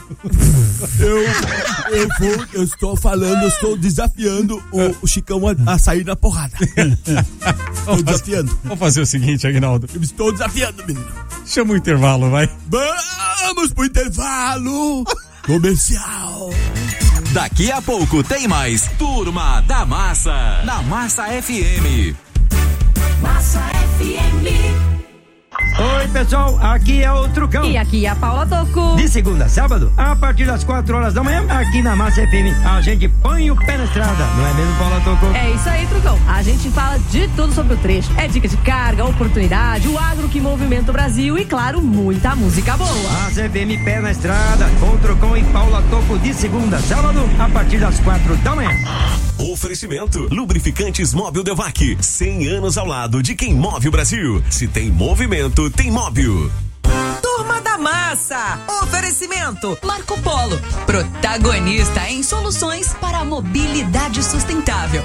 Eu, eu vou, eu estou falando, eu estou desafiando o, o Chicão a, a sair na porrada. Estou desafiando. Vamos fazer o seguinte, Aguinaldo. Eu estou desafiando, menino. Chama o intervalo, vai. Vamos pro intervalo comercial. Daqui a pouco tem mais Turma da Massa, na Massa F M. Massa F M. Oi, pessoal, aqui é o Trucão. E aqui é a Paula Toco. De segunda a sábado, a partir das quatro horas da manhã, aqui na Massa F M, a gente põe o pé na estrada. Não é mesmo, Paula Toco? É isso aí, Trucão. A gente fala de tudo sobre o trecho. É dica de carga, oportunidade, o agro que movimenta o Brasil e, claro, muita música boa. Massa F M, pé na estrada, com o Trucão e Paula Toco de segunda a sábado, a partir das quatro da manhã. Oferecimento. Lubrificantes Móbil Devac. cem anos ao lado de quem move o Brasil. Se tem movimento, tem Móbil. Turma da Massa. Oferecimento. Marco Polo. Protagonista em soluções para a mobilidade sustentável.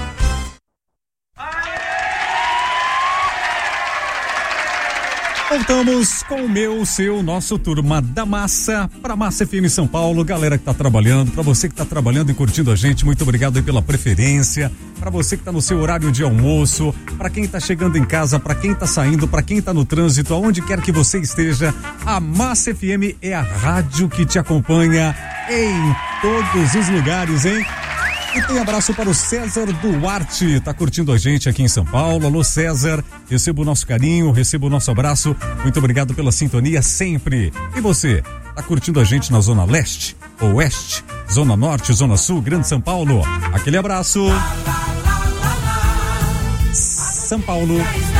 Voltamos com o meu, seu, nosso Turma da Massa, para Massa F M São Paulo, galera que tá trabalhando, para você que tá trabalhando e curtindo a gente, muito obrigado aí pela preferência, para você que tá no seu horário de almoço, para quem tá chegando em casa, para quem tá saindo, para quem tá no trânsito, aonde quer que você esteja, a Massa F M é a rádio que te acompanha em todos os lugares, hein? E tem abraço para o César Duarte, tá curtindo a gente aqui em São Paulo. Alô César, receba o nosso carinho, receba o nosso abraço, muito obrigado pela sintonia sempre. E você, tá curtindo a gente na Zona Leste, Oeste, Zona Norte, Zona Sul, Grande São Paulo? Aquele abraço. São Paulo.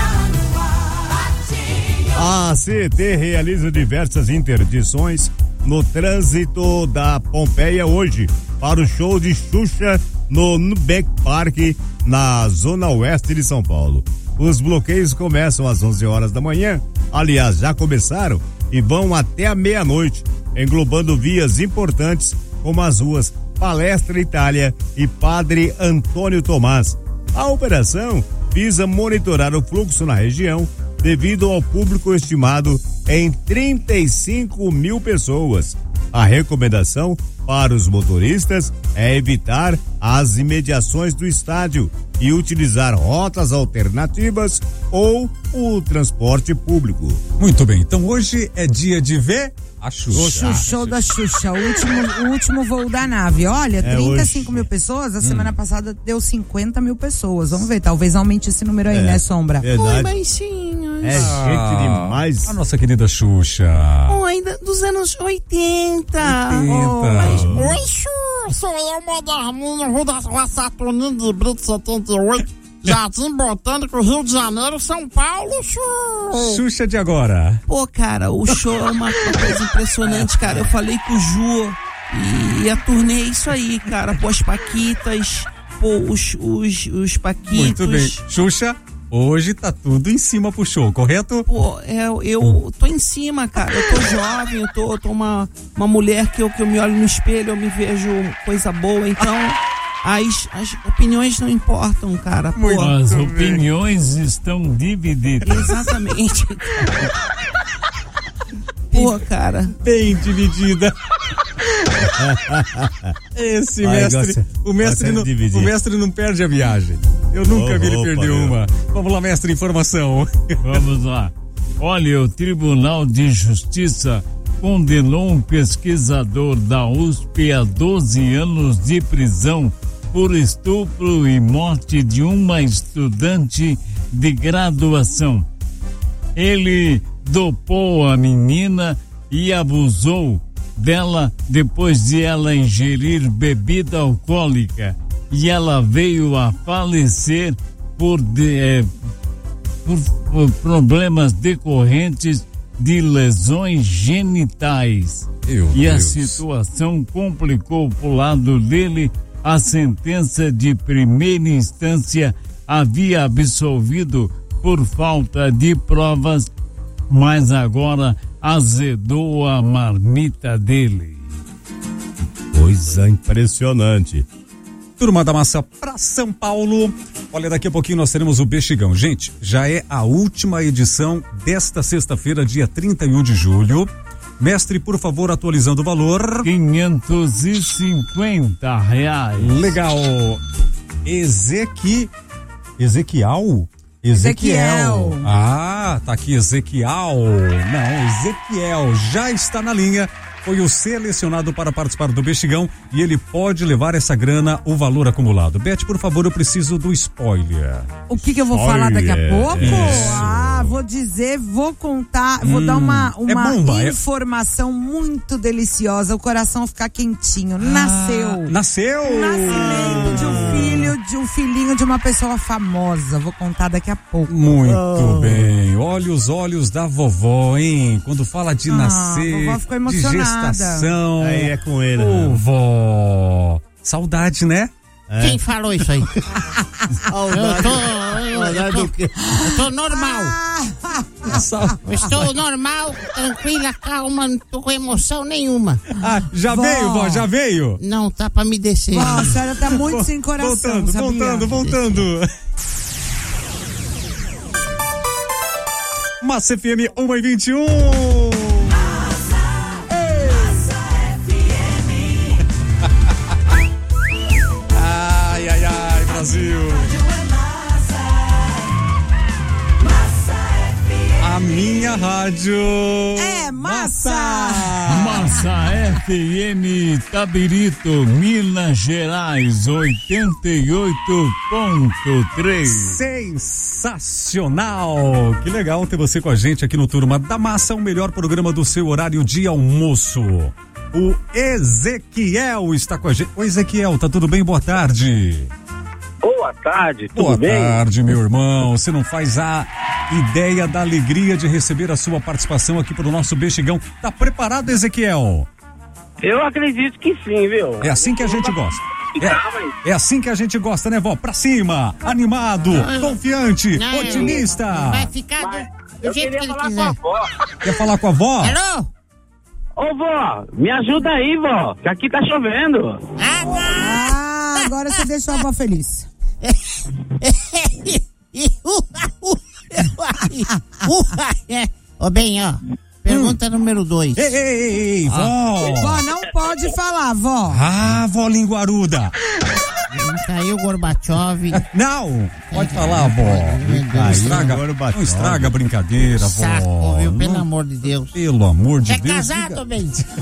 A C T realiza diversas interdições no trânsito da Pompeia hoje para o show de Xuxa no Nubank Park, na zona oeste de São Paulo. Os bloqueios começam às onze horas da manhã, aliás, já começaram e vão até a meia-noite, englobando vias importantes como as ruas Palestra Itália e Padre Antônio Tomás. A operação visa monitorar o fluxo na região devido ao público estimado em trinta e cinco mil pessoas. A recomendação para os motoristas é evitar as imediações do estádio e utilizar rotas alternativas ou o transporte público. Muito bem, então hoje é dia de ver a Xuxa. O show da Xuxa, o último, o último voo da nave. Olha, É trinta e cinco hoje. mil pessoas, a Hum. semana passada deu cinquenta mil pessoas. Vamos ver, talvez aumente esse número aí, É, né, Sombra? verdade. Oi, baixinhos. É gente demais. A nossa querida Xuxa. Oh, ainda dos anos oitenta. oitenta. Oh, mas... Oi, Xuxa, sou eu, moderninho, Rua da Rua Saturnino de Brito setenta e oito. Jardim Botânico, Rio de Janeiro, São Paulo, Xuxa. Xuxa de agora. Pô, cara, o show é uma coisa impressionante, cara. Eu falei com o Ju e a turnê é isso aí, cara. Pô, as Paquitas, pô, os, os, os Paquitos. Muito bem. Xuxa, hoje tá tudo em cima pro show, correto? Pô, é, eu tô em cima, cara. Eu tô jovem, eu tô, eu tô uma, uma mulher que eu, que eu me olho no espelho, eu me vejo coisa boa, então as, as opiniões não importam, cara. Pô, As opiniões estão divididas. Exatamente. Pô, cara. Bem dividida. Esse Ai, mestre, gosta- o mestre gosta de não, dividir. o mestre não perde a viagem. Eu nunca Oh, vi ele opa, perder meu. uma. Vamos lá, mestre, informação. Vamos lá. Olha, o Tribunal de Justiça condenou um pesquisador da U S P a doze anos de prisão por estupro e morte de uma estudante de graduação. Ele dopou a menina e abusou dela depois de ela ingerir bebida alcoólica e ela veio a falecer por, de, eh, por, por problemas decorrentes de lesões genitais. Meu e a Deus. situação complicou pro lado dele. A sentença de primeira instância havia absolvido por falta de provas, mas agora azedou a marmita dele. Coisa impressionante. Turma da Massa pra São Paulo. Olha, daqui a pouquinho nós teremos o Bexigão. Gente, já é a última edição desta sexta-feira, dia trinta e um de julho. Mestre, por favor, atualizando o valor. quinhentos e cinquenta reais. Legal. Ezequi... Ezequiel? Ezequiel. Ah, tá aqui Ezequiel. Não, Ezequiel já está na linha. Foi o selecionado para participar do Bexigão e ele pode levar essa grana, o valor acumulado. Beth, por favor, eu preciso do spoiler. O que que eu vou falar daqui a Spoiler. pouco? Isso. Ah, vou dizer, vou contar, vou Hum, dar uma, é uma bomba, é- informação muito deliciosa, o coração ficar quentinho. Nasceu. Nasceu! Nascimento de um filho, de um filhinho de uma pessoa famosa. Vou contar daqui a pouco. Muito Oh. bem. Olha os olhos da vovó, hein? Quando fala de Ah, nascer, a vovó ficou de emocionada. gestação. Aí é com ele, Ô, né? vó. Saudade, né? É. Quem falou isso aí? eu, tô, eu, eu, tô, eu tô normal. Eu estou normal, tranquila, calma, não tô com emoção nenhuma. Ah, já vó. veio, vó, já veio? Não, tá pra me descer. Vó, a senhora tá muito vó, sem coração, Voltando, sabia? voltando, voltando. Massa F M uma e vinte e um. Ai, ai, ai, Brasil. A minha rádio é massa. Massa F M Tabirito, Minas Gerais, oitenta e oito ponto três. Sensacional! Que legal ter você com a gente aqui no Turma da Massa, o melhor programa do seu horário de almoço. O Ezequiel está com a gente. Oi, Ezequiel, tá tudo bem? Boa tarde. Boa tarde, tudo Boa bem? Boa tarde, meu irmão. Você não faz a ideia da alegria de receber a sua participação aqui pro nosso Bexigão. Tá preparado, Ezequiel? Eu acredito que sim, viu? É assim que a gente gosta. É, é assim que a gente gosta, né, vó? Pra cima, animado, confiante, não, otimista. Vai ficar do, do jeito que ele falar quiser. Com a avó. Quer falar com a avó? Alô? Ô, vó, me ajuda aí, vó, que aqui tá chovendo. Ah, tá. Ah, agora você deixou a avó feliz. Ô, bem, ó. Pergunta hum. número dois. Ei, ei, ei, ei, vó. Ah. Vó, não pode falar, vó. Ah, vó linguaruda. Caiu o Gorbachev. Não, pode falar, vó. Não estraga, não estraga a brincadeira, vó. Saco, viu? Pelo não, amor de Deus. Pelo amor de é Deus. É casado, bem? Sim,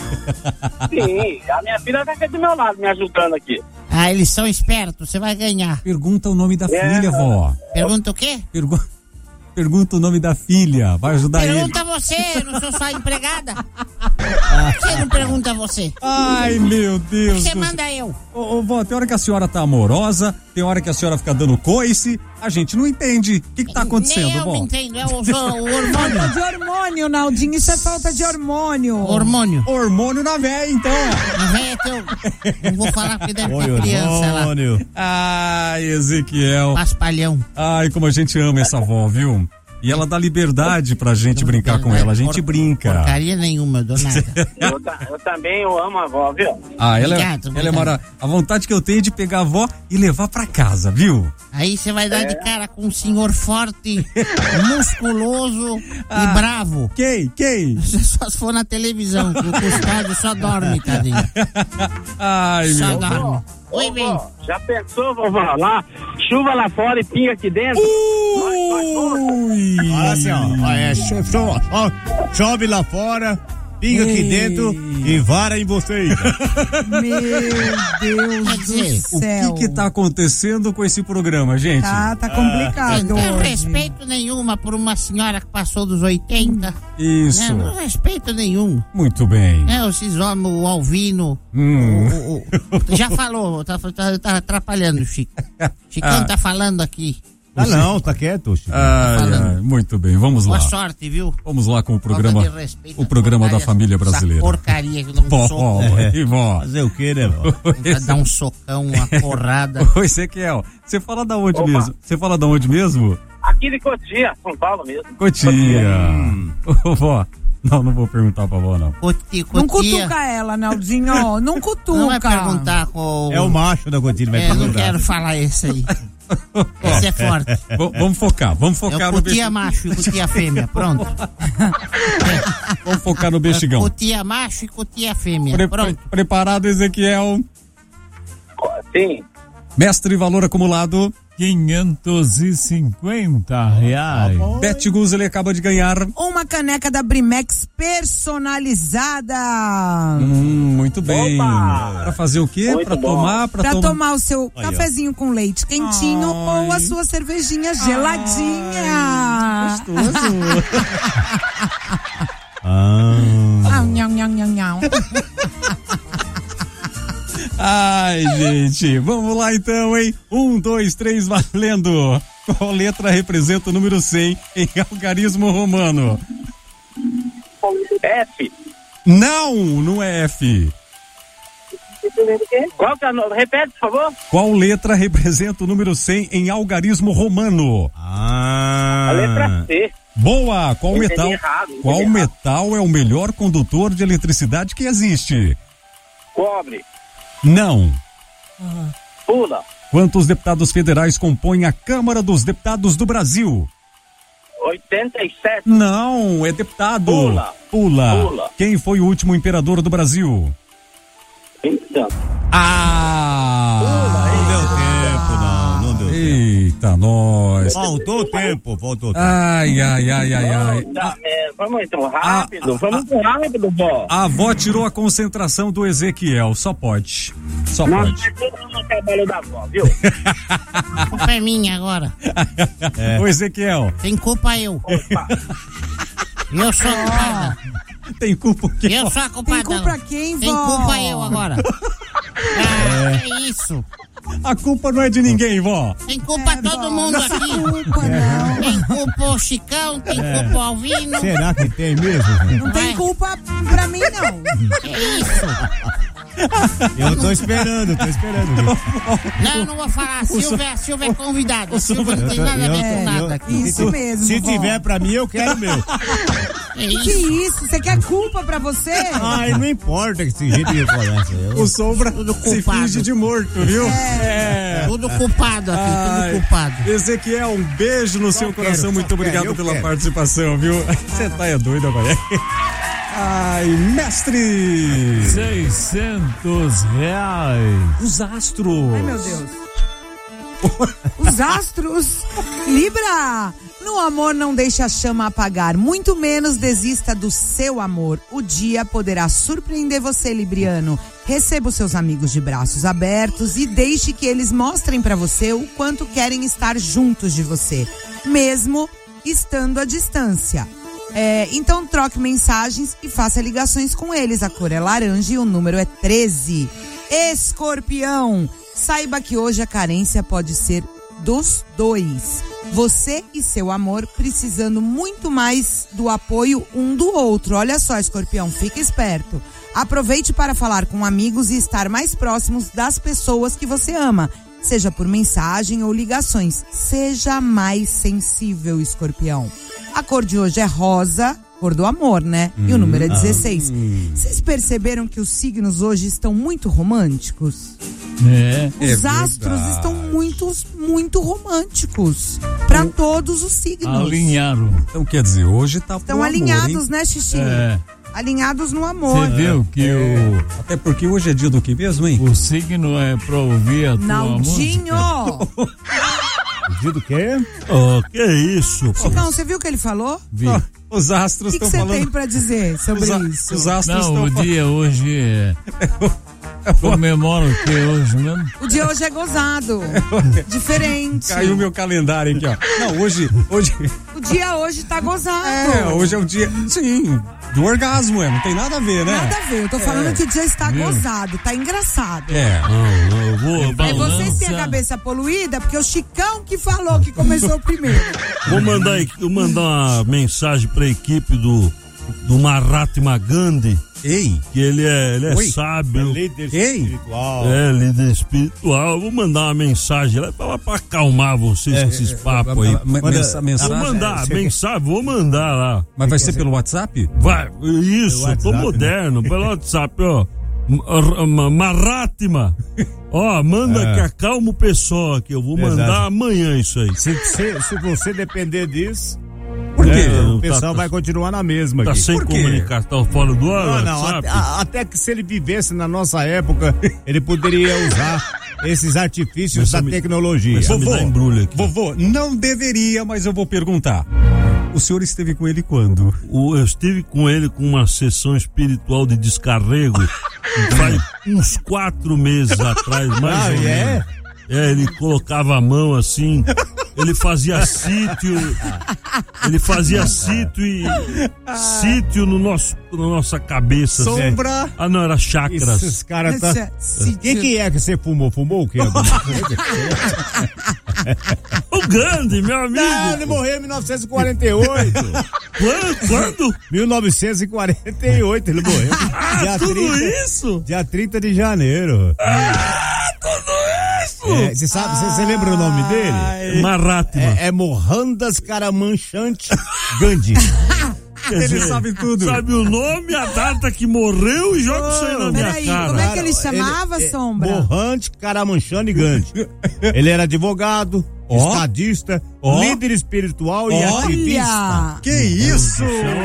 a minha filha tá aqui do meu lado, me ajudando aqui. Ah, eles são espertos, você vai ganhar. Pergunta o nome da é. filha, vó. Pergunta o quê? Pergunta. Pergunta o nome da filha, vai ajudar ele. Pergunta você, eu não sou só empregada. Por que não pergunta você? Ai, meu Deus. Você manda eu. Ô, ô, vó, tem hora que a senhora tá amorosa, tem hora que a senhora fica dando coice, a gente não entende. O que que tá acontecendo, Nem eu vó? não entendo, é o, o hormônio. Falta de hormônio, Naldinho, isso é falta de hormônio. Hormônio. Hormônio na véia, então. Na véia é teu... Não vou falar porque deve ter criança lá. Ai, Ezequiel. Paspalhão. Ai, como a gente ama essa avó, viu? E ela dá liberdade pra gente brincar com ela. A gente brinca. Porcaria nenhuma, eu dou nada. eu, eu também eu amo a avó, viu? Ah, ela, obrigado, é, obrigado. ela é mara... A vontade que eu tenho é de pegar a avó e levar pra casa, viu? Aí você vai dar é. de cara com um senhor forte, musculoso ah, e bravo. Quem? Quem? Só se for na televisão, que o custado só dorme, tadinho. Ai, só meu. dorme. Oi, bem. Já pensou, vovó? Lá, chuva lá fora e pinga aqui dentro? Ui! Olha assim, ó. É, cho, cho, ó, chove lá fora, pinga Ei. aqui dentro e vara em vocês. Meu Deus do céu. O que que tá acontecendo com esse programa, gente? Tá, tá complicado. Não tenho respeito nenhuma por uma senhora que passou dos oitenta. Isso. Né? Não respeito nenhum. Muito bem. É, esses homens, o Alvino. Hum. O, o, o, já falou, tá, tá, tá atrapalhando o Chico. Chicão ah. tá falando aqui. Ah, não, tá quieto, Chico. Ah, tá é, muito bem, vamos lá. Boa sorte, viu? Vamos lá com o programa, o programa da família brasileira. Porcaria que dá um vó, soco. É. E vó? Fazer o quê, né, vó? Vai dar um socão, uma porrada. Oi, Ezequiel, você fala da onde Opa. mesmo? Você fala da onde mesmo? Aqui de Cotia, São Paulo mesmo. Cotia. Hum. Ô, vó. Não, não vou perguntar pra vó, não. Cotia, não cutuca ela, Naldinho. Não cutuca. Não vai perguntar com... É o macho da Cotia, vai é, perguntar. Eu não quero falar esse aí. Esse é forte. V- vamos focar, vamos focar é no Cotia macho e Cotia fêmea, pronto. É. Vamos focar no Bexigão. Cotia macho e Cotia fêmea, Pre- pronto. pre- preparado, Ezequiel? Sim. Mestre, valor acumulado quinhentos e cinquenta reais. Bete Guz, ele acaba de ganhar uma caneca da Brimex personalizada. Hum, muito bem. Opa! Pra fazer o quê? Muito pra bom. tomar? Pra, Pra tom... tomar o seu Aí, cafezinho com leite quentinho Ai. ou a sua cervejinha geladinha. Ai, gostoso. ah. Nham, nham, nham, nham. Ai, gente, vamos lá então, hein? Um, dois, três, valendo! Qual letra representa o número cem em algarismo romano? F. Não, não é F. Qual que é a no... Repete, por favor. Qual letra representa o número cem em algarismo romano? Ah. A letra C. Boa! Qual Eu metal? entendi errado, entendi Qual errado. metal é o melhor condutor de eletricidade que existe? Cobre. Não. Pula. Quantos deputados federais compõem a Câmara dos Deputados do Brasil? oitenta e sete. Não, é deputado. Pula. Pula. Pula. Quem foi o último imperador do Brasil? Então. Ah! Não deu tempo, não, não deu tempo. Eita, nós. Faltou tempo, faltou tempo. Ai, ai, ai, ai, ai. Tá, é, vamos então rápido, vamos então rápido, vó. A avó tirou a concentração do Ezequiel, só pode. Só Nós pode. não no trabalho da avó, viu? A culpa é minha agora. É. Ô, Ezequiel. Tem culpa eu. Eu sou a culpada. Tem culpa o quê? Eu sou a culpada. Tem culpa quem, vó? Tem culpa eu agora. Ah, é isso. A culpa não é de ninguém, vó. Tem culpa É, todo vó, mundo não aqui. tem culpa, não. Tem culpa o Chicão, tem É. culpa o Alvino. Será que tem mesmo? Não tem culpa pra mim, não. É isso. Eu tô esperando, tô esperando. Viu? Não, eu não vou falar. Silvia, Silvia é convidada. A Silvia não tem nada a ver com nada aqui. Isso mesmo, Se vó. tiver pra mim, eu quero meu. É Que isso. isso? Você quer culpa pra você? Ai, não importa que esse jeito que eu começo. Eu... O Sombra Tudo se culpado. finge de morto, viu? É. Tudo culpado aqui, Ai, tudo culpado. Ezequiel, um beijo no seu quero, coração. só Muito quero, obrigado eu pela quero. participação, viu? Você tá é doido agora. Ai, mestre! seiscentos reais. Os astros. Ai, meu Deus. Os astros. Libra. No amor, não deixe a chama apagar, muito menos desista do seu amor. O dia poderá surpreender você, libriano. Receba os seus amigos de braços abertos e deixe que eles mostrem pra você o quanto querem estar juntos de você, mesmo estando à distância. É, então troque mensagens e faça ligações com eles. A cor é laranja e o número é treze. Escorpião, saiba que hoje a carência pode ser dos dois. Você e seu amor precisando muito mais do apoio um do outro. Olha só, Escorpião, fica esperto. Aproveite para falar com amigos e estar mais próximos das pessoas que você ama, seja por mensagem ou ligações. Seja mais sensível, Escorpião. A cor de hoje é rosa, cor do amor, né? E o número é dezesseis. Vocês perceberam que os signos hoje estão muito românticos? É. Os astros estão muito, muito românticos para todos os signos. Alinharam. Então quer dizer, hoje tá Estão pro alinhados, amor, hein? né, Xixi? É. Alinhados no amor. Você viu que É. Até porque hoje é dia do que mesmo, hein? o, o signo é pra ouvir a tua Naldinho! música? Dia do quê? Oh, que isso? Chicão, você viu o que ele falou? Vi. Ah, os astros O que que estão você falando. tem pra dizer sobre os, a- isso? os astros Não, estão o falando. dia hoje é... Comemora o que hoje mesmo? O dia hoje é gozado. Diferente. Caiu meu calendário aqui, ó. Não, hoje, hoje, O dia hoje tá gozado. é, hoje é o dia, sim, do orgasmo, é, não tem nada a ver, né? Nada a ver, eu tô falando É. que o dia está Viu? gozado, tá engraçado. É. Não, não, eu vou, Aí balança. vocês têm a cabeça poluída porque o Chicão que falou que começou primeiro. Vou mandar, vou mandar uma mensagem pra equipe do, do Mahatma Gandhi, Ei, que ele é, ele é Oi. sábio. Líder Ei. espiritual. É, líder espiritual. Vou mandar uma mensagem lá pra, pra acalmar vocês É, com esses papos aí. Ma- Manda- mensa- mensagem. Vou mandar, você- mensagem, vou mandar lá. Mas vai ser pelo WhatsApp? Vai, isso, Pelo tô WhatsApp, moderno, pelo WhatsApp, ó. Ma- ma- Mahatma. Ó, manda É. que acalma o pessoal aqui. Eu vou Exato. mandar amanhã isso aí. Se, se, se você depender disso, Por quê? é, o Tá- pessoal tá- vai continuar na mesma Tá aqui. sem Por quê? comunicação fora do ar, Não, não, WhatsApp? até, a- até que se ele vivesse na nossa época, ele poderia usar esses artifícios Começa a da me- tecnologia. começa a me dar embrulho aqui. Vovô, não deveria, mas eu vou perguntar. O senhor esteve com ele quando? O- eu estive com ele com uma sessão espiritual de descarrego faz uns quatro meses atrás, mais Ah, ou menos. é? É, ele colocava a mão assim, ele fazia sítio, ele fazia sítio e sítio no nosso, na nossa cabeça. assim. Sombra. Ah, não, era chakras. Esses caras tá... Esse- O que, que é que você fumou? Fumou o quê? Alguma coisa? O Gandhi, meu amigo. Não, ele morreu em mil novecentos e quarenta e oito. Quando? Quando? mil novecentos e quarenta e oito ele morreu. Ah, dia tudo trinta, isso? Dia trinta de janeiro. Ah, tudo isso? Você é, sabe, você lembra o nome dele? Mahatma. É, é Mohandas Karamchand Gandhi. Ele dizer, sabe tudo. Sabe o nome, a data que morreu e joga isso aí na minha Peraí, cara. como é que ele chamava, ele, Sombra? Mohandas Karamchand Gandhi. Ele era advogado, oh. estadista, oh. líder espiritual oh. e ativista. Que isso!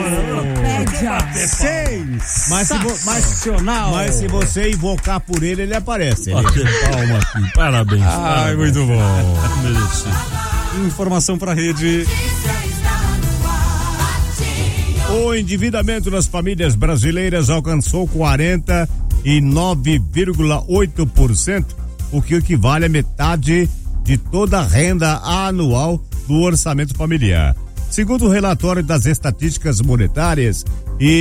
Mas se, vo, mas, mas se você invocar por ele, ele aparece. Ele... Bater palma aqui. Parabéns. Ai, parabéns. muito bom. Merecido. Informação pra rede. O endividamento das famílias brasileiras alcançou quarenta e nove vírgula oito por cento, o que equivale a metade de toda a renda anual do orçamento familiar. Segundo o relatório das estatísticas monetárias e